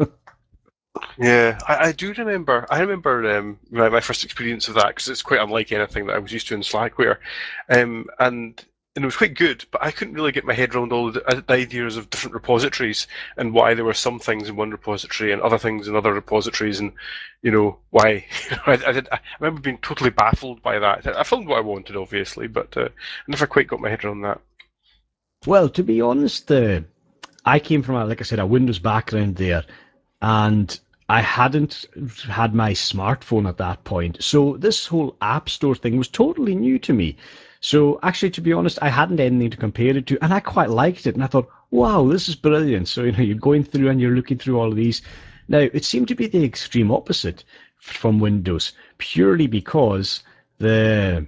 Speaker 2: Yeah, I, I do remember. I remember um, my, my first experience of that because it's quite unlike anything that I was used to in Slackware, um, and and it was quite good. But I couldn't really get my head around all the, uh, the ideas of different repositories and why there were some things in one repository and other things in other repositories, and you know why. I, I, did, I remember being totally baffled by that. I found what I wanted, obviously, but uh, I never quite got my head around that.
Speaker 1: Well, to be honest, uh, I came from, a, like I said, a Windows background there, and I hadn't had my smartphone at that point. So this whole App Store thing was totally new to me. So actually, to be honest, I hadn't anything to compare it to, and I quite liked it. And I thought, wow, this is brilliant. So, you know, you're going through and you're looking through all of these. Now, it seemed to be the extreme opposite from Windows, purely because the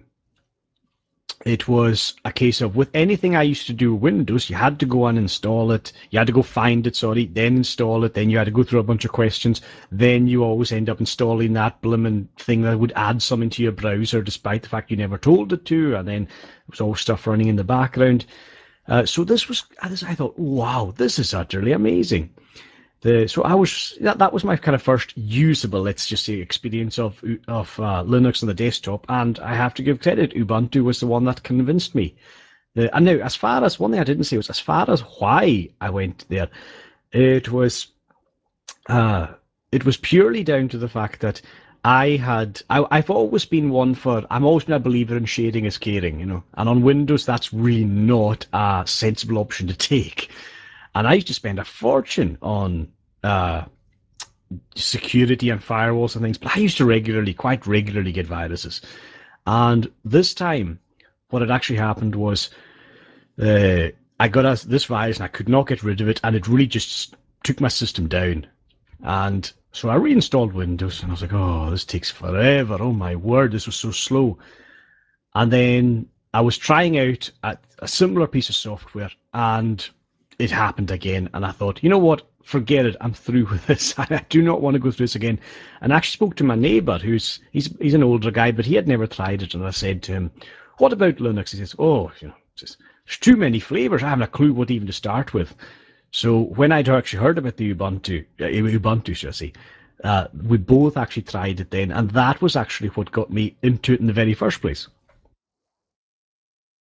Speaker 1: it was a case of with anything I used to do with Windows, you had to go and install it. You had to go find it, sorry, then install it. Then you had to go through a bunch of questions. Then you always end up installing that blooming thing that would add something to your browser, despite the fact you never told it to. And then it was all stuff running in the background. Uh, so this was, I thought, wow, this is utterly amazing. The, so I was that, that was my kind of first usable, let's just say, experience of of uh, Linux on the desktop, and I have to give credit. Ubuntu was the one that convinced me. The, and now, as far as one thing I didn't say was as far as why I went there, it was uh, it was purely down to the fact that I had I, I've always been one for I'm always been a believer in sharing is caring, you know, and on Windows that's really not a sensible option to take. And I used to spend a fortune on uh, security and firewalls and things, but I used to regularly, quite regularly, get viruses. And this time, what had actually happened was uh, I got a, this virus and I could not get rid of it, and it really just took my system down. And so I reinstalled Windows, and I was like, oh, this takes forever. Oh my word, this was so slow. And then I was trying out a, a similar piece of software, and it happened again. And I thought, you know what? Forget it. I'm through with this. I do not want to go through this again. And I actually spoke to my neighbor, who's he's he's an older guy, but he had never tried it. And I said to him, "What about Linux?" He says, "Oh, you know, just, there's too many flavors. I haven't a clue what even to start with." So when I'd actually heard about the Ubuntu, uh, Ubuntu, should I say, uh, we both actually tried it then, and that was actually what got me into it in the very first place.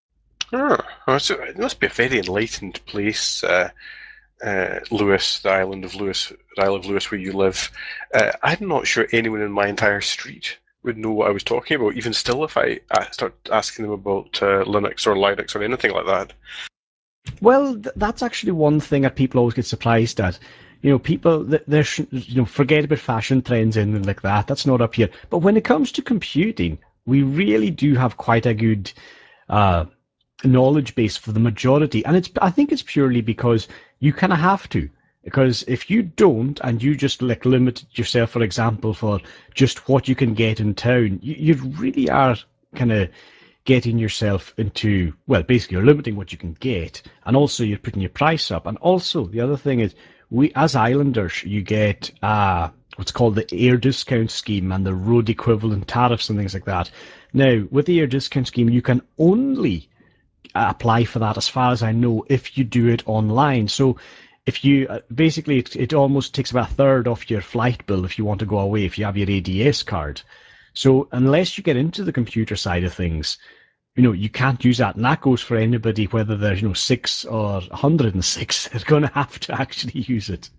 Speaker 2: Oh, oh, so it must be a very enlightened place, uh, uh, Lewis, the island of Lewis, the Isle of Lewis, where you live. Uh, I'm not sure anyone in my entire street would know what I was talking about, even still, if I uh, start asking them about uh, Linux or Linux or anything like that.
Speaker 1: Well, th- that's actually one thing that people always get surprised at. You know, people, th- they're, sh- you know, forget about fashion trends and things like that. That's not up here. But when it comes to computing, we really do have quite a good uh, knowledge base for the majority. And it's, I think it's purely because you kind of have to. Because if you don't, and you just like limit yourself, for example, for just what you can get in town, you, you really are kind of getting yourself into, well, basically you're limiting what you can get, and also you're putting your price up. And also the other thing is, we as islanders, you get uh what's called the air discount scheme and the road equivalent tariffs and things like that. Now, with the air discount scheme, you can only apply for that, as far as I know, if you do it online. So if you uh, basically it, it almost takes about a third off your flight bill if you want to go away, if you have your A D S card. So unless you get into the computer side of things, you know, you can't use that. And that goes for anybody, whether they're, you know, six or one hundred six, they're going to have to actually use it.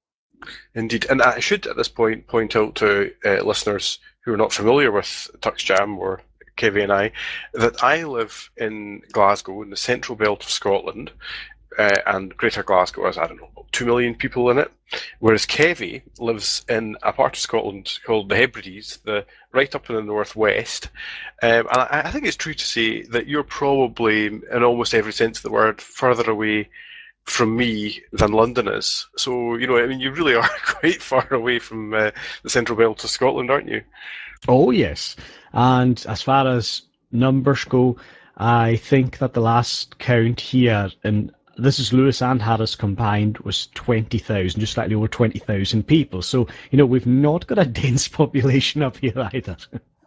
Speaker 2: Indeed, and I should at this point point out to uh, listeners who are not familiar with TuxJam or Kevy and I that I live in Glasgow, in the central belt of Scotland, uh, and Greater Glasgow has, I don't know, two million people in it, whereas Kevy lives in a part of Scotland called the Hebrides, the right up in the northwest. Um, and I, I think it's true to say that you're probably, in almost every sense of the word, further away from me than London is. So, you know, I mean, you really are quite far away from uh, the central belt of Scotland, aren't you?
Speaker 1: Oh, yes. And as far as numbers go, I think that the last count here, and this is Lewis and Harris combined, was twenty thousand, just slightly over twenty thousand people. So, you know, we've not got a dense population up here either.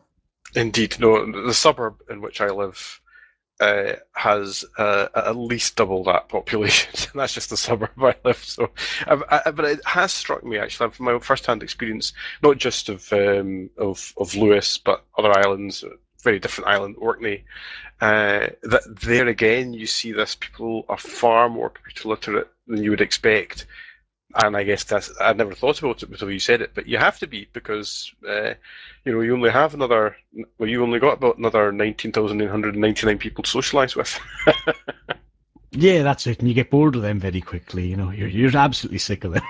Speaker 2: Indeed, no, the suburb in which I live uh, has uh, at least double that population. That's just the suburb I live. So, I've, I, but it has struck me actually from my first-hand experience, not just of um, of of Lewis, but other islands, very different island, Orkney. Uh, that there again, you see this. People are far more computer literate than you would expect, and I guess that's I'd never thought about it until you said it. But you have to be because uh, you know you only have another. Well, you only got about another nineteen thousand nine hundred and ninety-nine people to socialise with.
Speaker 1: Yeah, that's it. And you get bored of them very quickly. You know, you're, you're absolutely sick of them.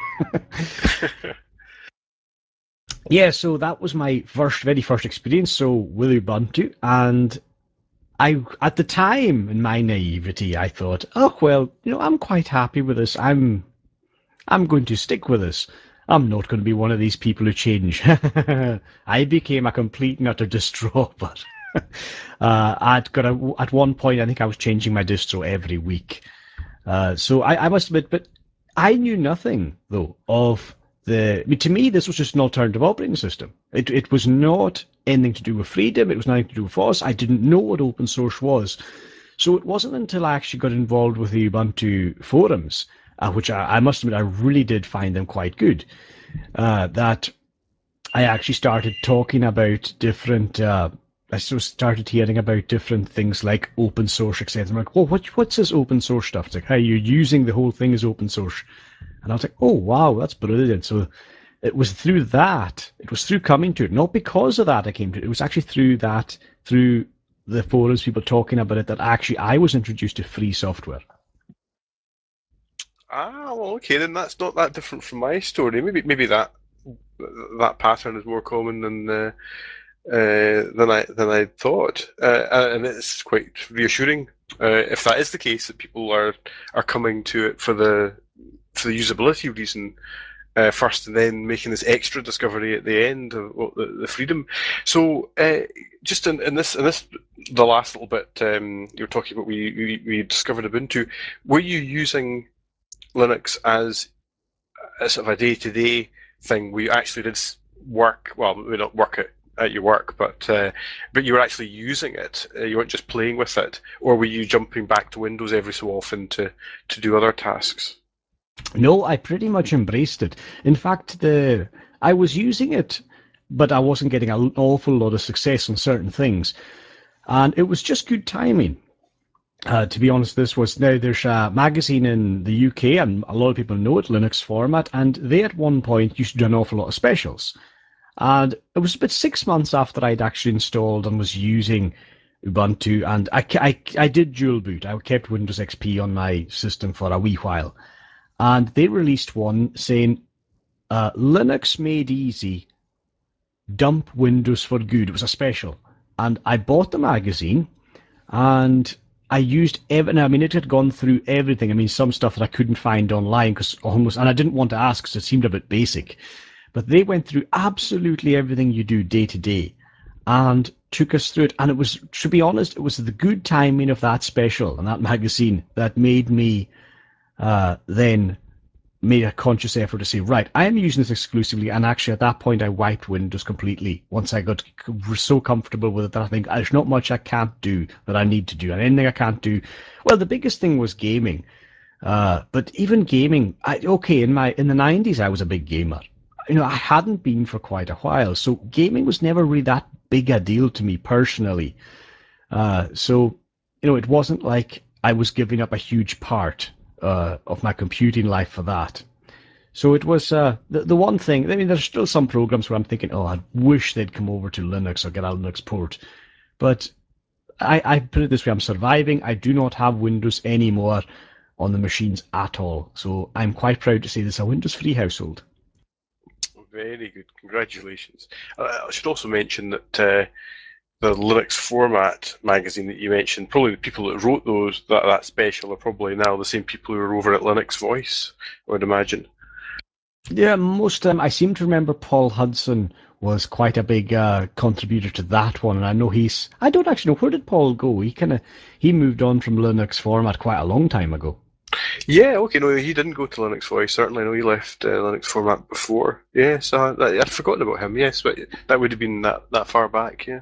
Speaker 1: Yeah, so that was my first, very first experience. So with Ubuntu, and I, at the time, in my naivety, I thought, oh well, you know, I'm quite happy with this. I'm, I'm going to stick with this. I'm not going to be one of these people who change. I became a complete and utter distro, but uh, I'd got a, at one point, I think I was changing my distro every week. Uh, so I, I must admit, but I knew nothing though of the. I mean, to me, this was just an alternative operating system. It it was not anything to do with freedom. It was nothing to do with us. I didn't know what open source was. So it wasn't until I actually got involved with the Ubuntu forums, uh, which I, I must admit I really did find them quite good, uh, that I actually started talking about different. Uh, I sort of started hearing about different things like open source, et cetera. I'm like, well, what, what's this open source stuff? It's like, how you're using the whole thing as open source. And I was like, oh, wow, that's brilliant. So it was through that, it was through coming to it, not because of that I came to it. It was actually through that, through the forums, people talking about it, that actually I was introduced to free software.
Speaker 2: Ah, well, okay, then that's not that different from my story. Maybe maybe that that pattern is more common than uh, uh, than I than I thought, uh, and it's quite reassuring uh, if that is the case that people are are coming to it for the for the usability reason uh, first, and then making this extra discovery at the end of well, the, the freedom. So, uh, just in, in this in this the last little bit um, you were talking about, we, we we discovered Ubuntu. Were you using Linux as a sort of a day to day thing? We actually did work. Well, maybe not work at, at your work, but uh, but you were actually using it. Uh, you weren't just playing with it, or were you jumping back to Windows every so often to to do other tasks?
Speaker 1: No, I pretty much embraced it. In fact, the I was using it, but I wasn't getting an awful lot of success on certain things. And it was just good timing. Uh, to be honest, this was now there's a magazine in the U K, and a lot of people know it, Linux Format, and they at one point used to do an awful lot of specials. And it was about six months after I'd actually installed and was using Ubuntu, and I, I, I did dual boot. I kept Windows X P on my system for a wee while. And they released one saying, uh, Linux made easy, dump Windows for good. It was a special. And I bought the magazine, and I used every. I mean, it had gone through everything. I mean, some stuff that I couldn't find online because almost, and I didn't want to ask because it seemed a bit basic. But they went through absolutely everything you do day to day, and took us through it. And it was, to be honest, it was the good timing of that special and that magazine that made me uh, then made a conscious effort to say, right, I am using this exclusively. And actually, at that point, I wiped Windows completely once I got so comfortable with it that I think there's not much I can't do that I need to do. And anything I can't do, well, the biggest thing was gaming. Uh, but even gaming, I, okay, in my in the nineties, I was a big gamer. You know, I hadn't been for quite a while, so gaming was never really that big a deal to me personally. Uh, so, you know, it wasn't like I was giving up a huge part uh, of my computing life for that. So it was uh, the the one thing. I mean, there's still some programs where I'm thinking, oh, I wish they'd come over to Linux or get a Linux port. But I, I put it this way: I'm surviving. I do not have Windows anymore on the machines at all. So I'm quite proud to say this is a Windows-free household.
Speaker 2: Very good. Congratulations. Uh, I should also mention that uh, the Linux Format magazine that you mentioned, probably the people that wrote those that that special are probably now the same people who are over at Linux Voice, I would imagine.
Speaker 1: Yeah, most um, I seem to remember Paul Hudson was quite a big uh, contributor to that one, and I know he's. I don't actually know where did Paul go. He kind of he moved on from Linux Format quite a long time ago.
Speaker 2: Yeah, okay, no, he didn't go to Linux Voice. Certainly, I know he left uh, Linux Format before. Yes, uh, that, I'd forgotten about him. Yes, but that would have been that, that far back. Yeah.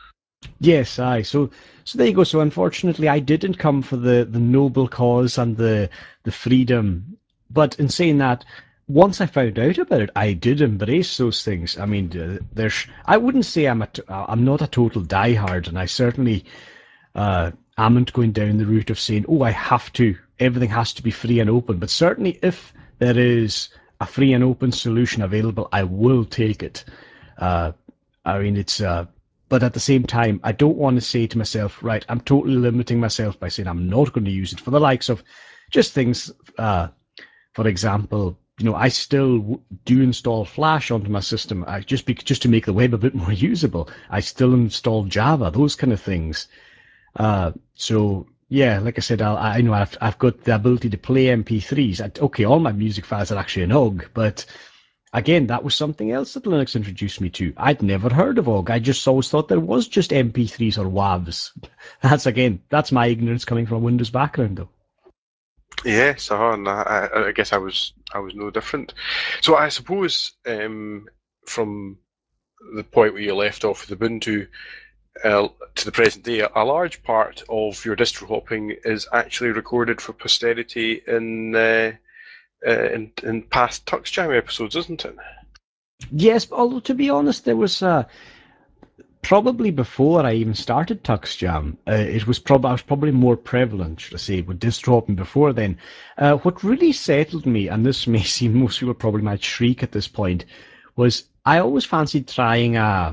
Speaker 1: Yes, aye. So, so there you go. So, unfortunately, I didn't come for the the noble cause and the the freedom. But in saying that, once I found out about it, I did embrace those things. I mean, uh, there's. I wouldn't say I'm a. T- uh, I'm not a total diehard, and I certainly uh, amn't going down the route of saying, "Oh, I have to. Everything has to be free and open." But certainly, if there is a free and open solution available, I will take it. Uh, I mean, it's. Uh, but at the same time, I don't want to say to myself, right, I'm totally limiting myself by saying I'm not going to use it for the likes of just things. Uh, for example, you know, I still do install Flash onto my system, I, just be, just to make the web a bit more usable. I still install Java, those kind of things. Uh, so yeah, like I said, I'll, I know I've I've got the ability to play M P threes. I, okay, all my music files are actually in O G, but again, that was something else that Linux introduced me to. I'd never heard of O G. I just always thought there was just M P threes or WAVs. That's again, that's my ignorance coming from a Windows background, though.
Speaker 2: Yes, uh, and I, I guess I was I was no different. So I suppose um, from the point where you left off with Ubuntu uh, to the present day, a large part of your distro hopping is actually recorded for posterity in uh, uh, in, in past TuxJam episodes, isn't it?
Speaker 1: Yes, although to be honest, there was uh, probably before I even started TuxJam, uh, it was prob- I was probably more prevalent, should I say, with distro hopping before then. Uh, what really settled me, and this may seem most people probably might shriek at this point, was I always fancied trying a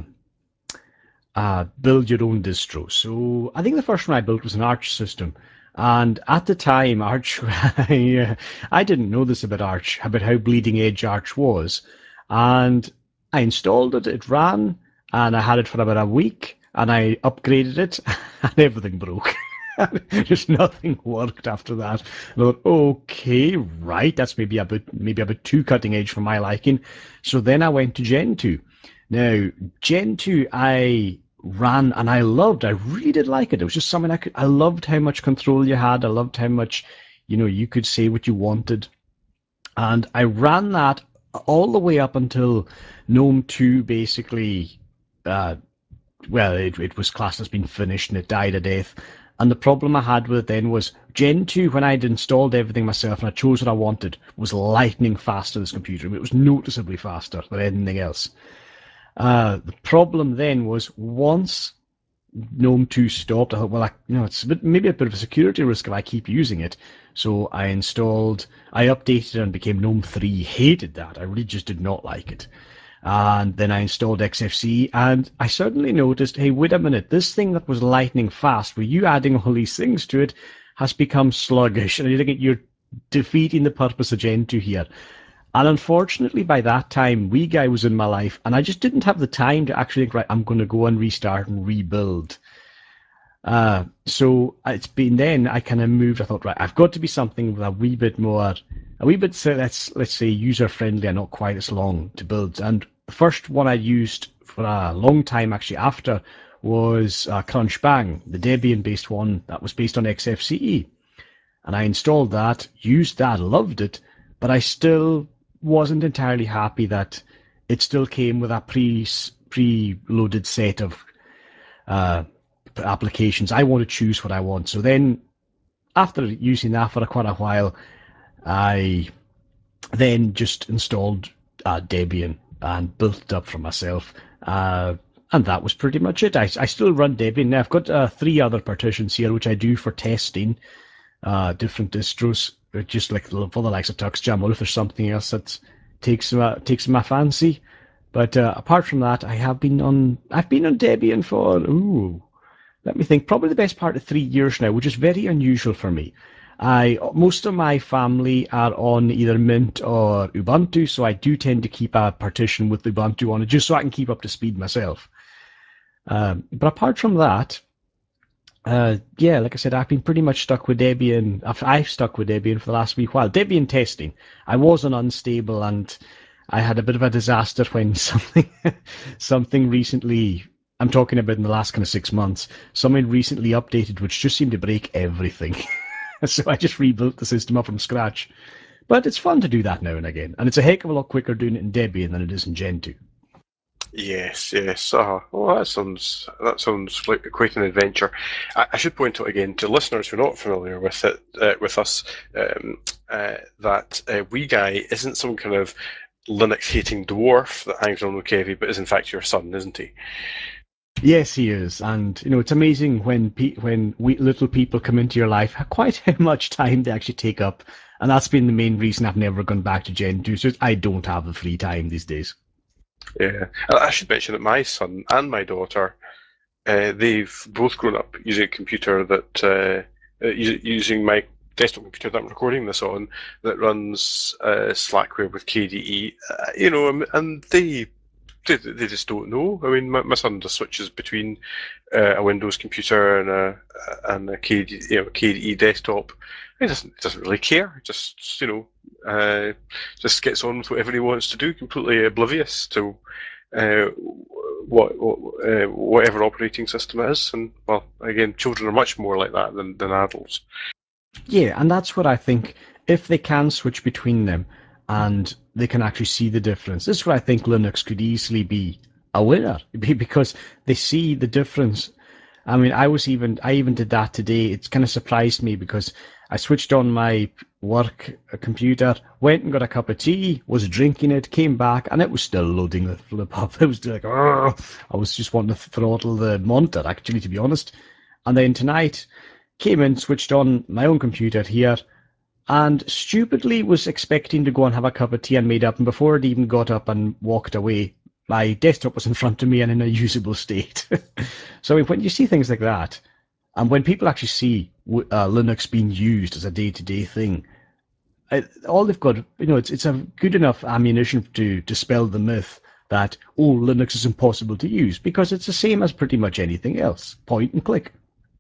Speaker 1: uh, build your own distro. So I think the first one I built was an Arch system. And at the time, Arch, I, uh, I didn't know this about Arch, about how bleeding edge Arch was. And I installed it, it ran, and I had it for about a week, and I upgraded it, and everything broke. Just nothing worked after that. And I thought, okay, right, that's maybe a bit maybe a bit too cutting edge for my liking. So then I went to Gen two. Now, Gen two, I ran and I loved. I really did like it. It was just something I could. I loved how much control you had. I loved how much, you know, you could say what you wanted. And I ran that all the way up until GNOME two basically, uh, well, it, it was classed as being finished and it died a death. And the problem I had with it then was Gen two, when I'd installed everything myself and I chose what I wanted, was lightning fast to this computer. It was noticeably faster than anything else. Uh, the problem then was once GNOME two stopped, I thought, well, I, you know, it's a bit, maybe a bit of a security risk if I keep using it. So I installed, I updated it and became GNOME three. Hated that. I really just did not like it. And then I installed X F C E, and I suddenly noticed, hey, wait a minute, this thing that was lightning fast, with you adding all these things to it, has become sluggish. And you're thinking, you're defeating the purpose of Gentoo here. And unfortunately, by that time, WeGuy was in my life, and I just didn't have the time to actually think, right, I'm going to go and restart and rebuild. Uh, so it's been then I kind of moved. I thought, right, I've got to be something with a wee bit more, a wee bit, so let's let's say, user friendly and not quite as long to build. And the first one I used for a long time, actually, after was uh, Crunchbang, the Debian based one that was based on X F C E. And I installed that, used that, loved it, but I still wasn't entirely happy that it still came with a pre pre-loaded set of uh, applications. I want to choose what I want. So then, after using that for quite a while, I then just installed uh, Debian and built it up for myself. Uh, and that was pretty much it. I, I still run Debian. Now, I've got uh, three other partitions here, which I do for testing uh, different distros, just like for the likes of TuxJam, or if there's something else that takes uh, takes my fancy. But uh, apart from that, I have been on. I've been on Debian for ooh, let me think. Probably the best part of three years now, which is very unusual for me. I most of my family are on either Mint or Ubuntu, so I do tend to keep a partition with Ubuntu on it, just so I can keep up to speed myself. Um, but apart from that, uh, yeah, like I said, I've been pretty much stuck with Debian. I've, I've stuck with Debian for the last week while. Debian testing. I wasn't unstable, and I had a bit of a disaster when something, something recently, I'm talking about in the last kind of six months, something recently updated which just seemed to break everything. So I just rebuilt the system up from scratch. But it's fun to do that now and again, and it's a heck of a lot quicker doing it in Debian than it is in Gentoo.
Speaker 2: Yes, yes. Uh, well, that sounds that sounds like quite an adventure. I, I should point out again to listeners who are not familiar with it, uh, with us, um, uh, that uh, WeGuy isn't some kind of Linux-hating dwarf that hangs around with Kevy, but is in fact your son, isn't he?
Speaker 1: Yes, he is, and you know it's amazing when pe- when we, little people come into your life, quite how much time they actually take up, and that's been the main reason I've never gone back to Gentoo. So I don't have the free time these days.
Speaker 2: Yeah. I, I should mention that my son and my daughter, uh, they've both grown up using a computer that uh, uh, using my desktop computer that I'm recording this on, that runs uh, Slackware with K D E. Uh, you know, and, and they they, they just don't know. I mean, my, my son just switches between uh, a Windows computer and a and a K D, you know, K D E desktop. He doesn't he doesn't really care. Just you know, uh, just gets on with whatever he wants to do, completely oblivious to uh, what, what uh, whatever operating system it is. And well, again, children are much more like that than than adults.
Speaker 1: Yeah, and that's what I think. If they can switch between them and they can actually see the difference, this is where I think Linux could easily be a winner because they see the difference. I mean, I was even I even did that today. It's kind of surprised me because I switched on my work computer, went and got a cup of tea, was drinking it, came back, and it was still loading the flip up. It was like, oh, I was just wanting to throttle the monitor, actually, to be honest. And then tonight, came in, switched on my own computer here, and stupidly was expecting to go and have a cup of tea and made up, and before it even got up and walked away, my desktop was in front of me and in a usable state. So I mean, when you see things like that, and when people actually see uh, Linux being used as a day-to-day thing, I, all they've got, you know, it's it's a good enough ammunition to dispel the myth that, oh, Linux is impossible to use, because it's the same as pretty much anything else. Point and click.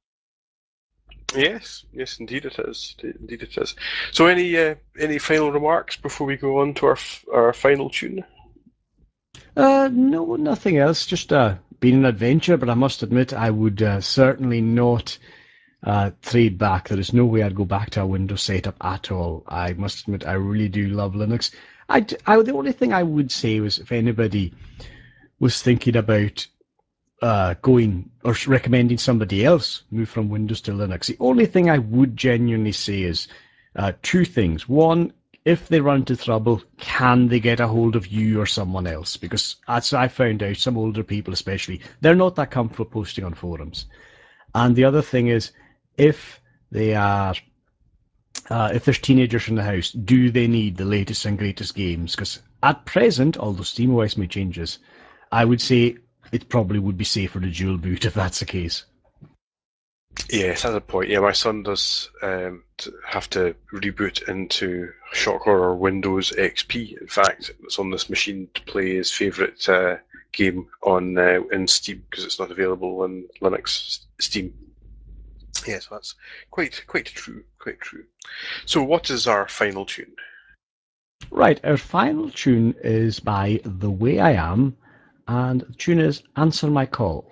Speaker 2: Yes, yes, indeed it is. Indeed it is. So, any uh, any final remarks before we go on to our f- our final tune?
Speaker 1: Uh, no, nothing else. Just uh, been an adventure, but I must admit I would uh, certainly not uh, trade back. There is no way I'd go back to a Windows setup at all. I must admit I really do love Linux. I, I the only thing I would say was if anybody was thinking about uh, going or recommending somebody else move from Windows to Linux, the only thing I would genuinely say is uh, two things. One, if they run into trouble, can they get a hold of you or someone else? Because as I found out, some older people especially, they're not that comfortable posting on forums. And the other thing is, if they are, uh, if there's teenagers in the house, do they need the latest and greatest games? Because at present, although SteamOS may change this, I would say it probably would be safer to dual boot if that's the case.
Speaker 2: Yes, that's a point. Yeah, my son does um, have to reboot into shock horror Windows X P. In fact, it's on this machine to play his favourite uh, game on uh, in Steam because it's not available on Linux Steam. Yes, yeah, so that's quite quite true, quite true. So, what is our final tune?
Speaker 1: Right, our final tune is by The Way I Am, and the tune is Answer My Call.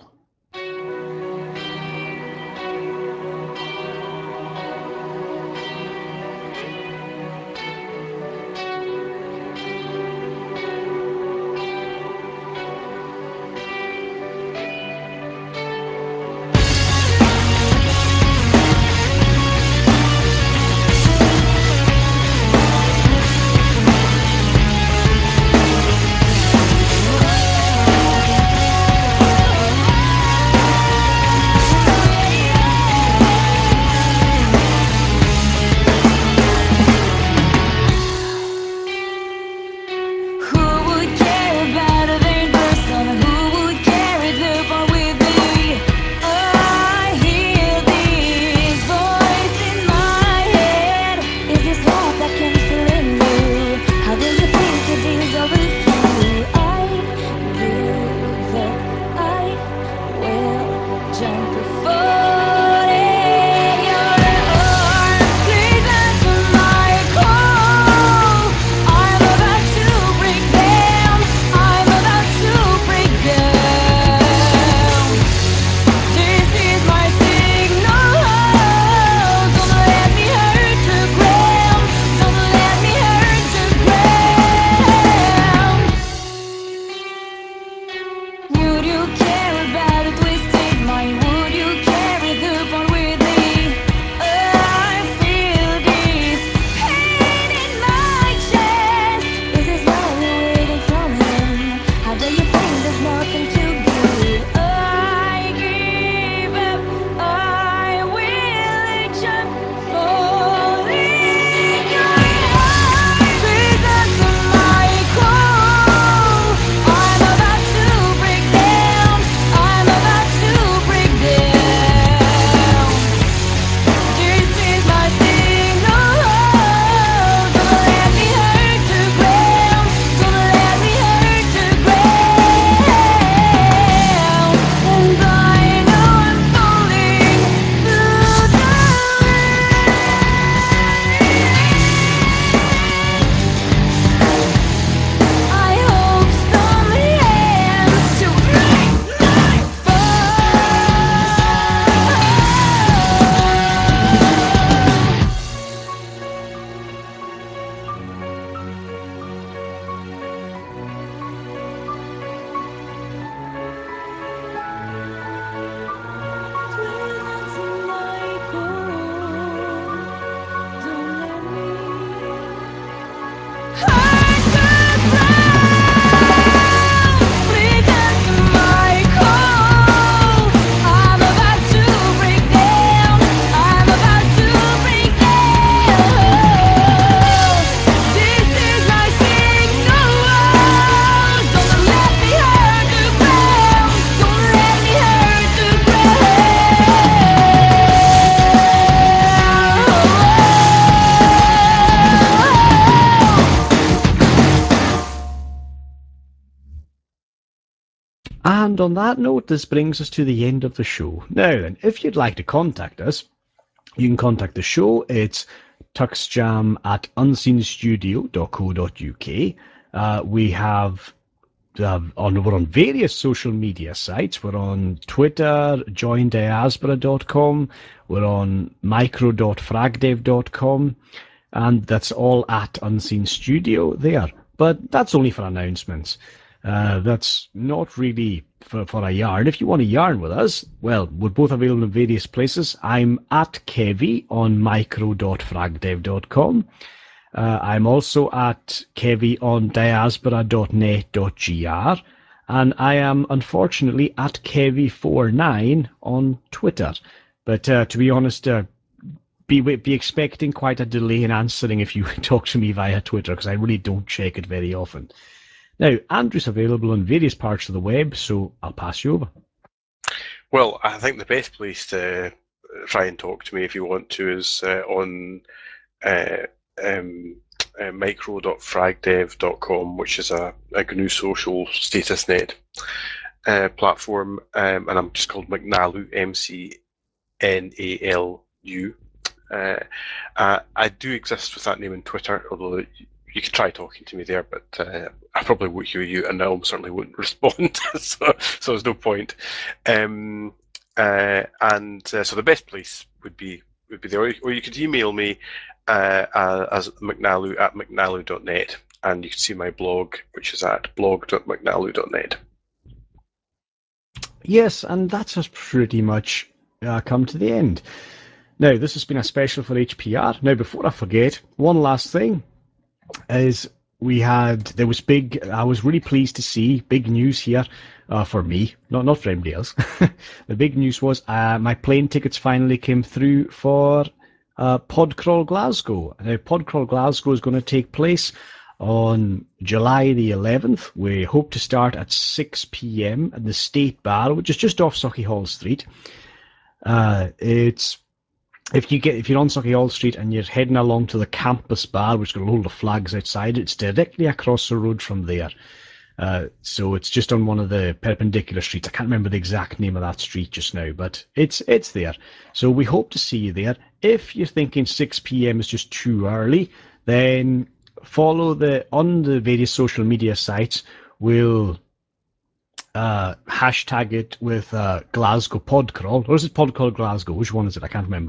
Speaker 1: And on that note, this brings us to the end of the show. Now then, if you'd like to contact us, you can contact the show. It's tuxjam at unseenstudio dot co dot uk. Uh, we have uh, on we're on various social media sites. We're on Twitter, join diaspora dot com. We're on micro dot fragdev dot com, and that's all at Unseen Studio there. But that's only for announcements. Uh, that's not really for, for a yarn. If you want to yarn with us, well, we're both available in various places. I'm at Kevy on micro dot fragdev dot com. Uh, I'm also at Kevy on diaspora dot net dot g r, and I am unfortunately at Kevy forty-nine on Twitter. But uh, to be honest, uh, be be expecting quite a delay in answering if you talk to me via Twitter, because I really don't check it very often. Now, Andrew's available on various parts of the web, so I'll pass you over.
Speaker 2: Well, I think the best place to try and talk to me if you want to is uh, on uh, um, uh, micro dot fragdev dot com, which is a, a G N U social status net uh, platform, um, and I'm just called McNalu, M C N A L U. Uh, uh, I do exist with that name on Twitter, although you, you could try talking to me there, but uh, I probably won't hear you, and I almost certainly wouldn't respond, so, so there's no point. Um, uh, and uh, so the best place would be would be there, or you, or you could email me uh, uh, as mcnalu at mcnalu dot net, and you can see my blog, which is at blog dot mcnalu dot net.
Speaker 1: Yes, and that's us pretty much uh, come to the end. Now, this has been a special for H P R. Now, before I forget, one last thing is we had, there was big, I was really pleased to see big news here uh, for me, not, not for anybody else. The big news was uh, my plane tickets finally came through for uh, Podcrawl Glasgow. Now, Podcrawl Glasgow is going to take place on July the eleventh. We hope to start at six p.m. at the State Bar, which is just off Sauchiehall Street. Uh, it's if you get if you're on Sauchiehall Street and you're heading along to the campus bar, which has got a load of flags outside, it's directly across the road from there. Uh, so it's just on one of the perpendicular streets. I can't remember the exact name of that street just now, but it's it's there. So we hope to see you there. If you're thinking six p.m. is just too early, then follow the on the various social media sites. We'll uh, hashtag it with uh, Glasgow Podcrawl, or is it Podcrawl Glasgow? Which one is it? I can't remember.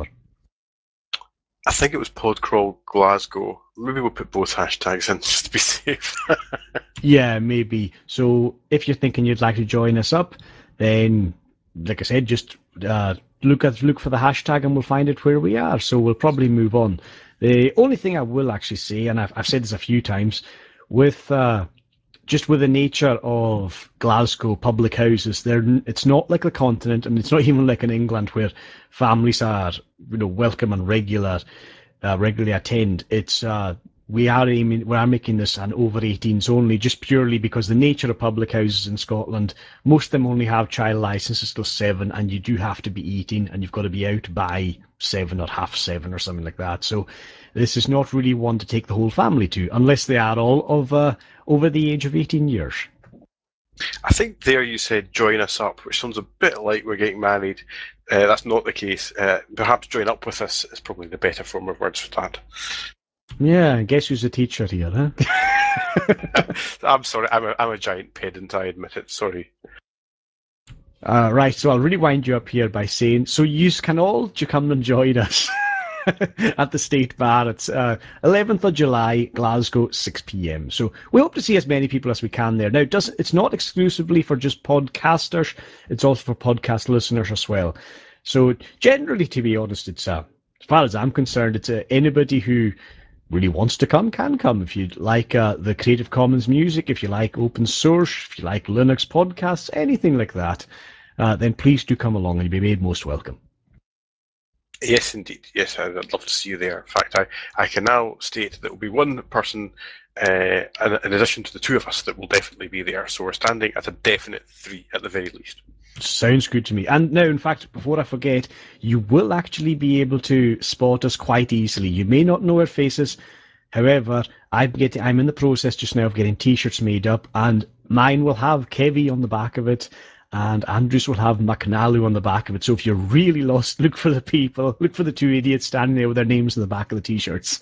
Speaker 2: I think it was Podcrawl Glasgow. Maybe we'll put both hashtags in just to be safe.
Speaker 1: Yeah, maybe. So if you're thinking you'd like to join us up, then, like I said, just uh, look at look for the hashtag and we'll find it where we are. So we'll probably move on. The only thing I will actually say, and I've, I've said this a few times, with uh, just with the nature of Glasgow public houses, they're it's not like the continent. I mean, it's not even like in England where families are, you know, welcome and regular, uh, regularly attend. It's uh, we are aiming, we are making this an over eighteens only, just purely because the nature of public houses in Scotland, most of them only have child licenses till seven, and you do have to be eighteen, and you've got to be out by seven or half seven or something like that. So this is not really one to take the whole family to, unless they are all of uh, over the age of eighteen years.
Speaker 2: I think there you said join us up, which sounds a bit like we're getting married. Uh, that's not the case. Uh, perhaps join up with us is probably the better form of words for that.
Speaker 1: Yeah, guess who's the teacher here, huh?
Speaker 2: I'm sorry, I'm a, I'm a giant pedant, I admit it, sorry.
Speaker 1: Uh, right, so I'll really wind you up here by saying, so you can all come and join us at the State Bar. It's uh, eleventh of July, Glasgow, six p.m. So we hope to see as many people as we can there. Now, it doesn't, it's not exclusively for just podcasters, it's also for podcast listeners as well. So generally, to be honest, it's uh, as far as I'm concerned, it's uh, anybody who really wants to come can come. If you like uh, the Creative Commons music, if you like open source, if you like Linux podcasts, anything like that, uh, then please do come along and you'll be made most welcome.
Speaker 2: Yes, indeed. Yes, I'd love to see you there. In fact, I, I can now state that there will be one person, uh, in, in addition to the two of us, that will definitely be there. So we're standing at a definite three at the very least.
Speaker 1: Sounds good to me. And now, in fact, before I forget, you will actually be able to spot us quite easily. You may not know our faces. However, I'm getting, I'm in the process just now of getting T-shirts made up, and mine will have Kevy on the back of it, and Andrews will have McNalu on the back of it. So if you're really lost, look for the people, look for the two idiots standing there with their names on the back of the T-shirts.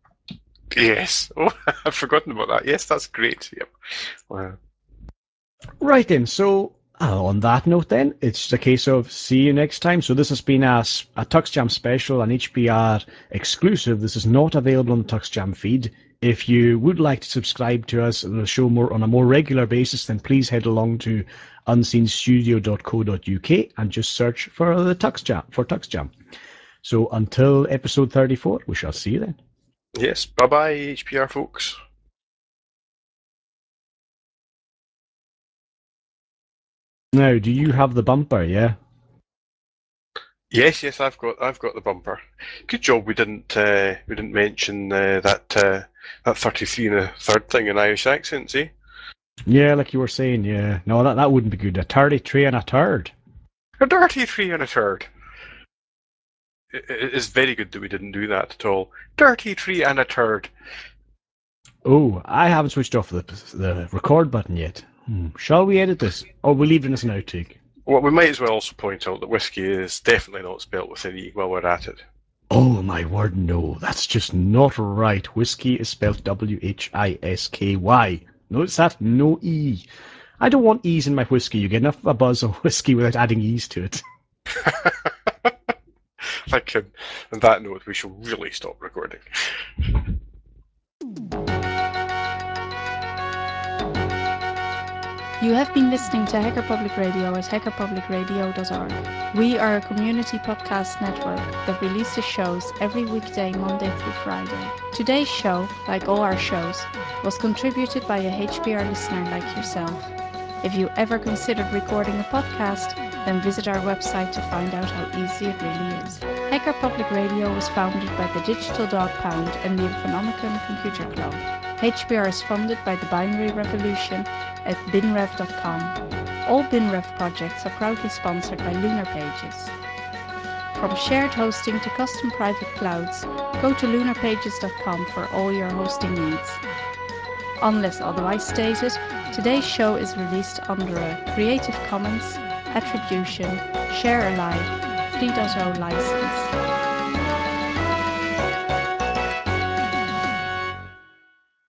Speaker 2: Yes. Oh, I've forgotten about that. Yes, that's great. Yep. Wow.
Speaker 1: Right then, so uh, on that note then, it's just a case of see you next time. So this has been a, a TuxJam special, an H P R exclusive. This is not available on the TuxJam feed. If you would like to subscribe to us and the show more on a more regular basis, then please head along to unseen studio dot co dot U K and just search for the TuxJam for TuxJam. So until episode thirty-four, we shall see you then.
Speaker 2: Yes, bye bye, H P R folks.
Speaker 1: Now, do you have the bumper? Yeah.
Speaker 2: Yes, yes, I've got, I've got the bumper. Good job. We didn't, uh, we didn't mention uh, that uh, that thirty-three and a third thing in Irish accents, eh?
Speaker 1: Yeah, like you were saying. Yeah. No, that that wouldn't be good. A thirty-three and a third.
Speaker 2: A dirty three and a third. It, it is very good that we didn't do that at all. Dirty three and a third.
Speaker 1: Oh, I haven't switched off the the record button yet. Hmm. Shall we edit this, or we leave it as an outtake?
Speaker 2: Well, we might as well also point out that whiskey is definitely not spelt with an E while we're at it.
Speaker 1: Oh my word, no, that's just not right. Whiskey is spelled W H I S K Y. Notice that? No E. I don't want E's in my whiskey. You get enough of a buzz of whiskey without adding E's to it.
Speaker 2: I think on, on that note, we should really stop recording.
Speaker 5: You have been listening to Hacker Public Radio at hacker public radio dot org. We are a community podcast network that releases shows every weekday, Monday through Friday. Today's show, like all our shows, was contributed by a H P R listener like yourself. If you ever considered recording a podcast, then visit our website to find out how easy it really is. Hacker Public Radio was founded by the Digital Dog Pound and the Infonomicon Computer Club. H P R is funded by the Binary Revolution at binrev dot com. All BinRev projects are proudly sponsored by Lunar Pages. From shared hosting to custom private clouds, go to lunar pages dot com for all your hosting needs. Unless otherwise stated, today's show is released under a Creative Commons Attribution Share Alike three point oh license.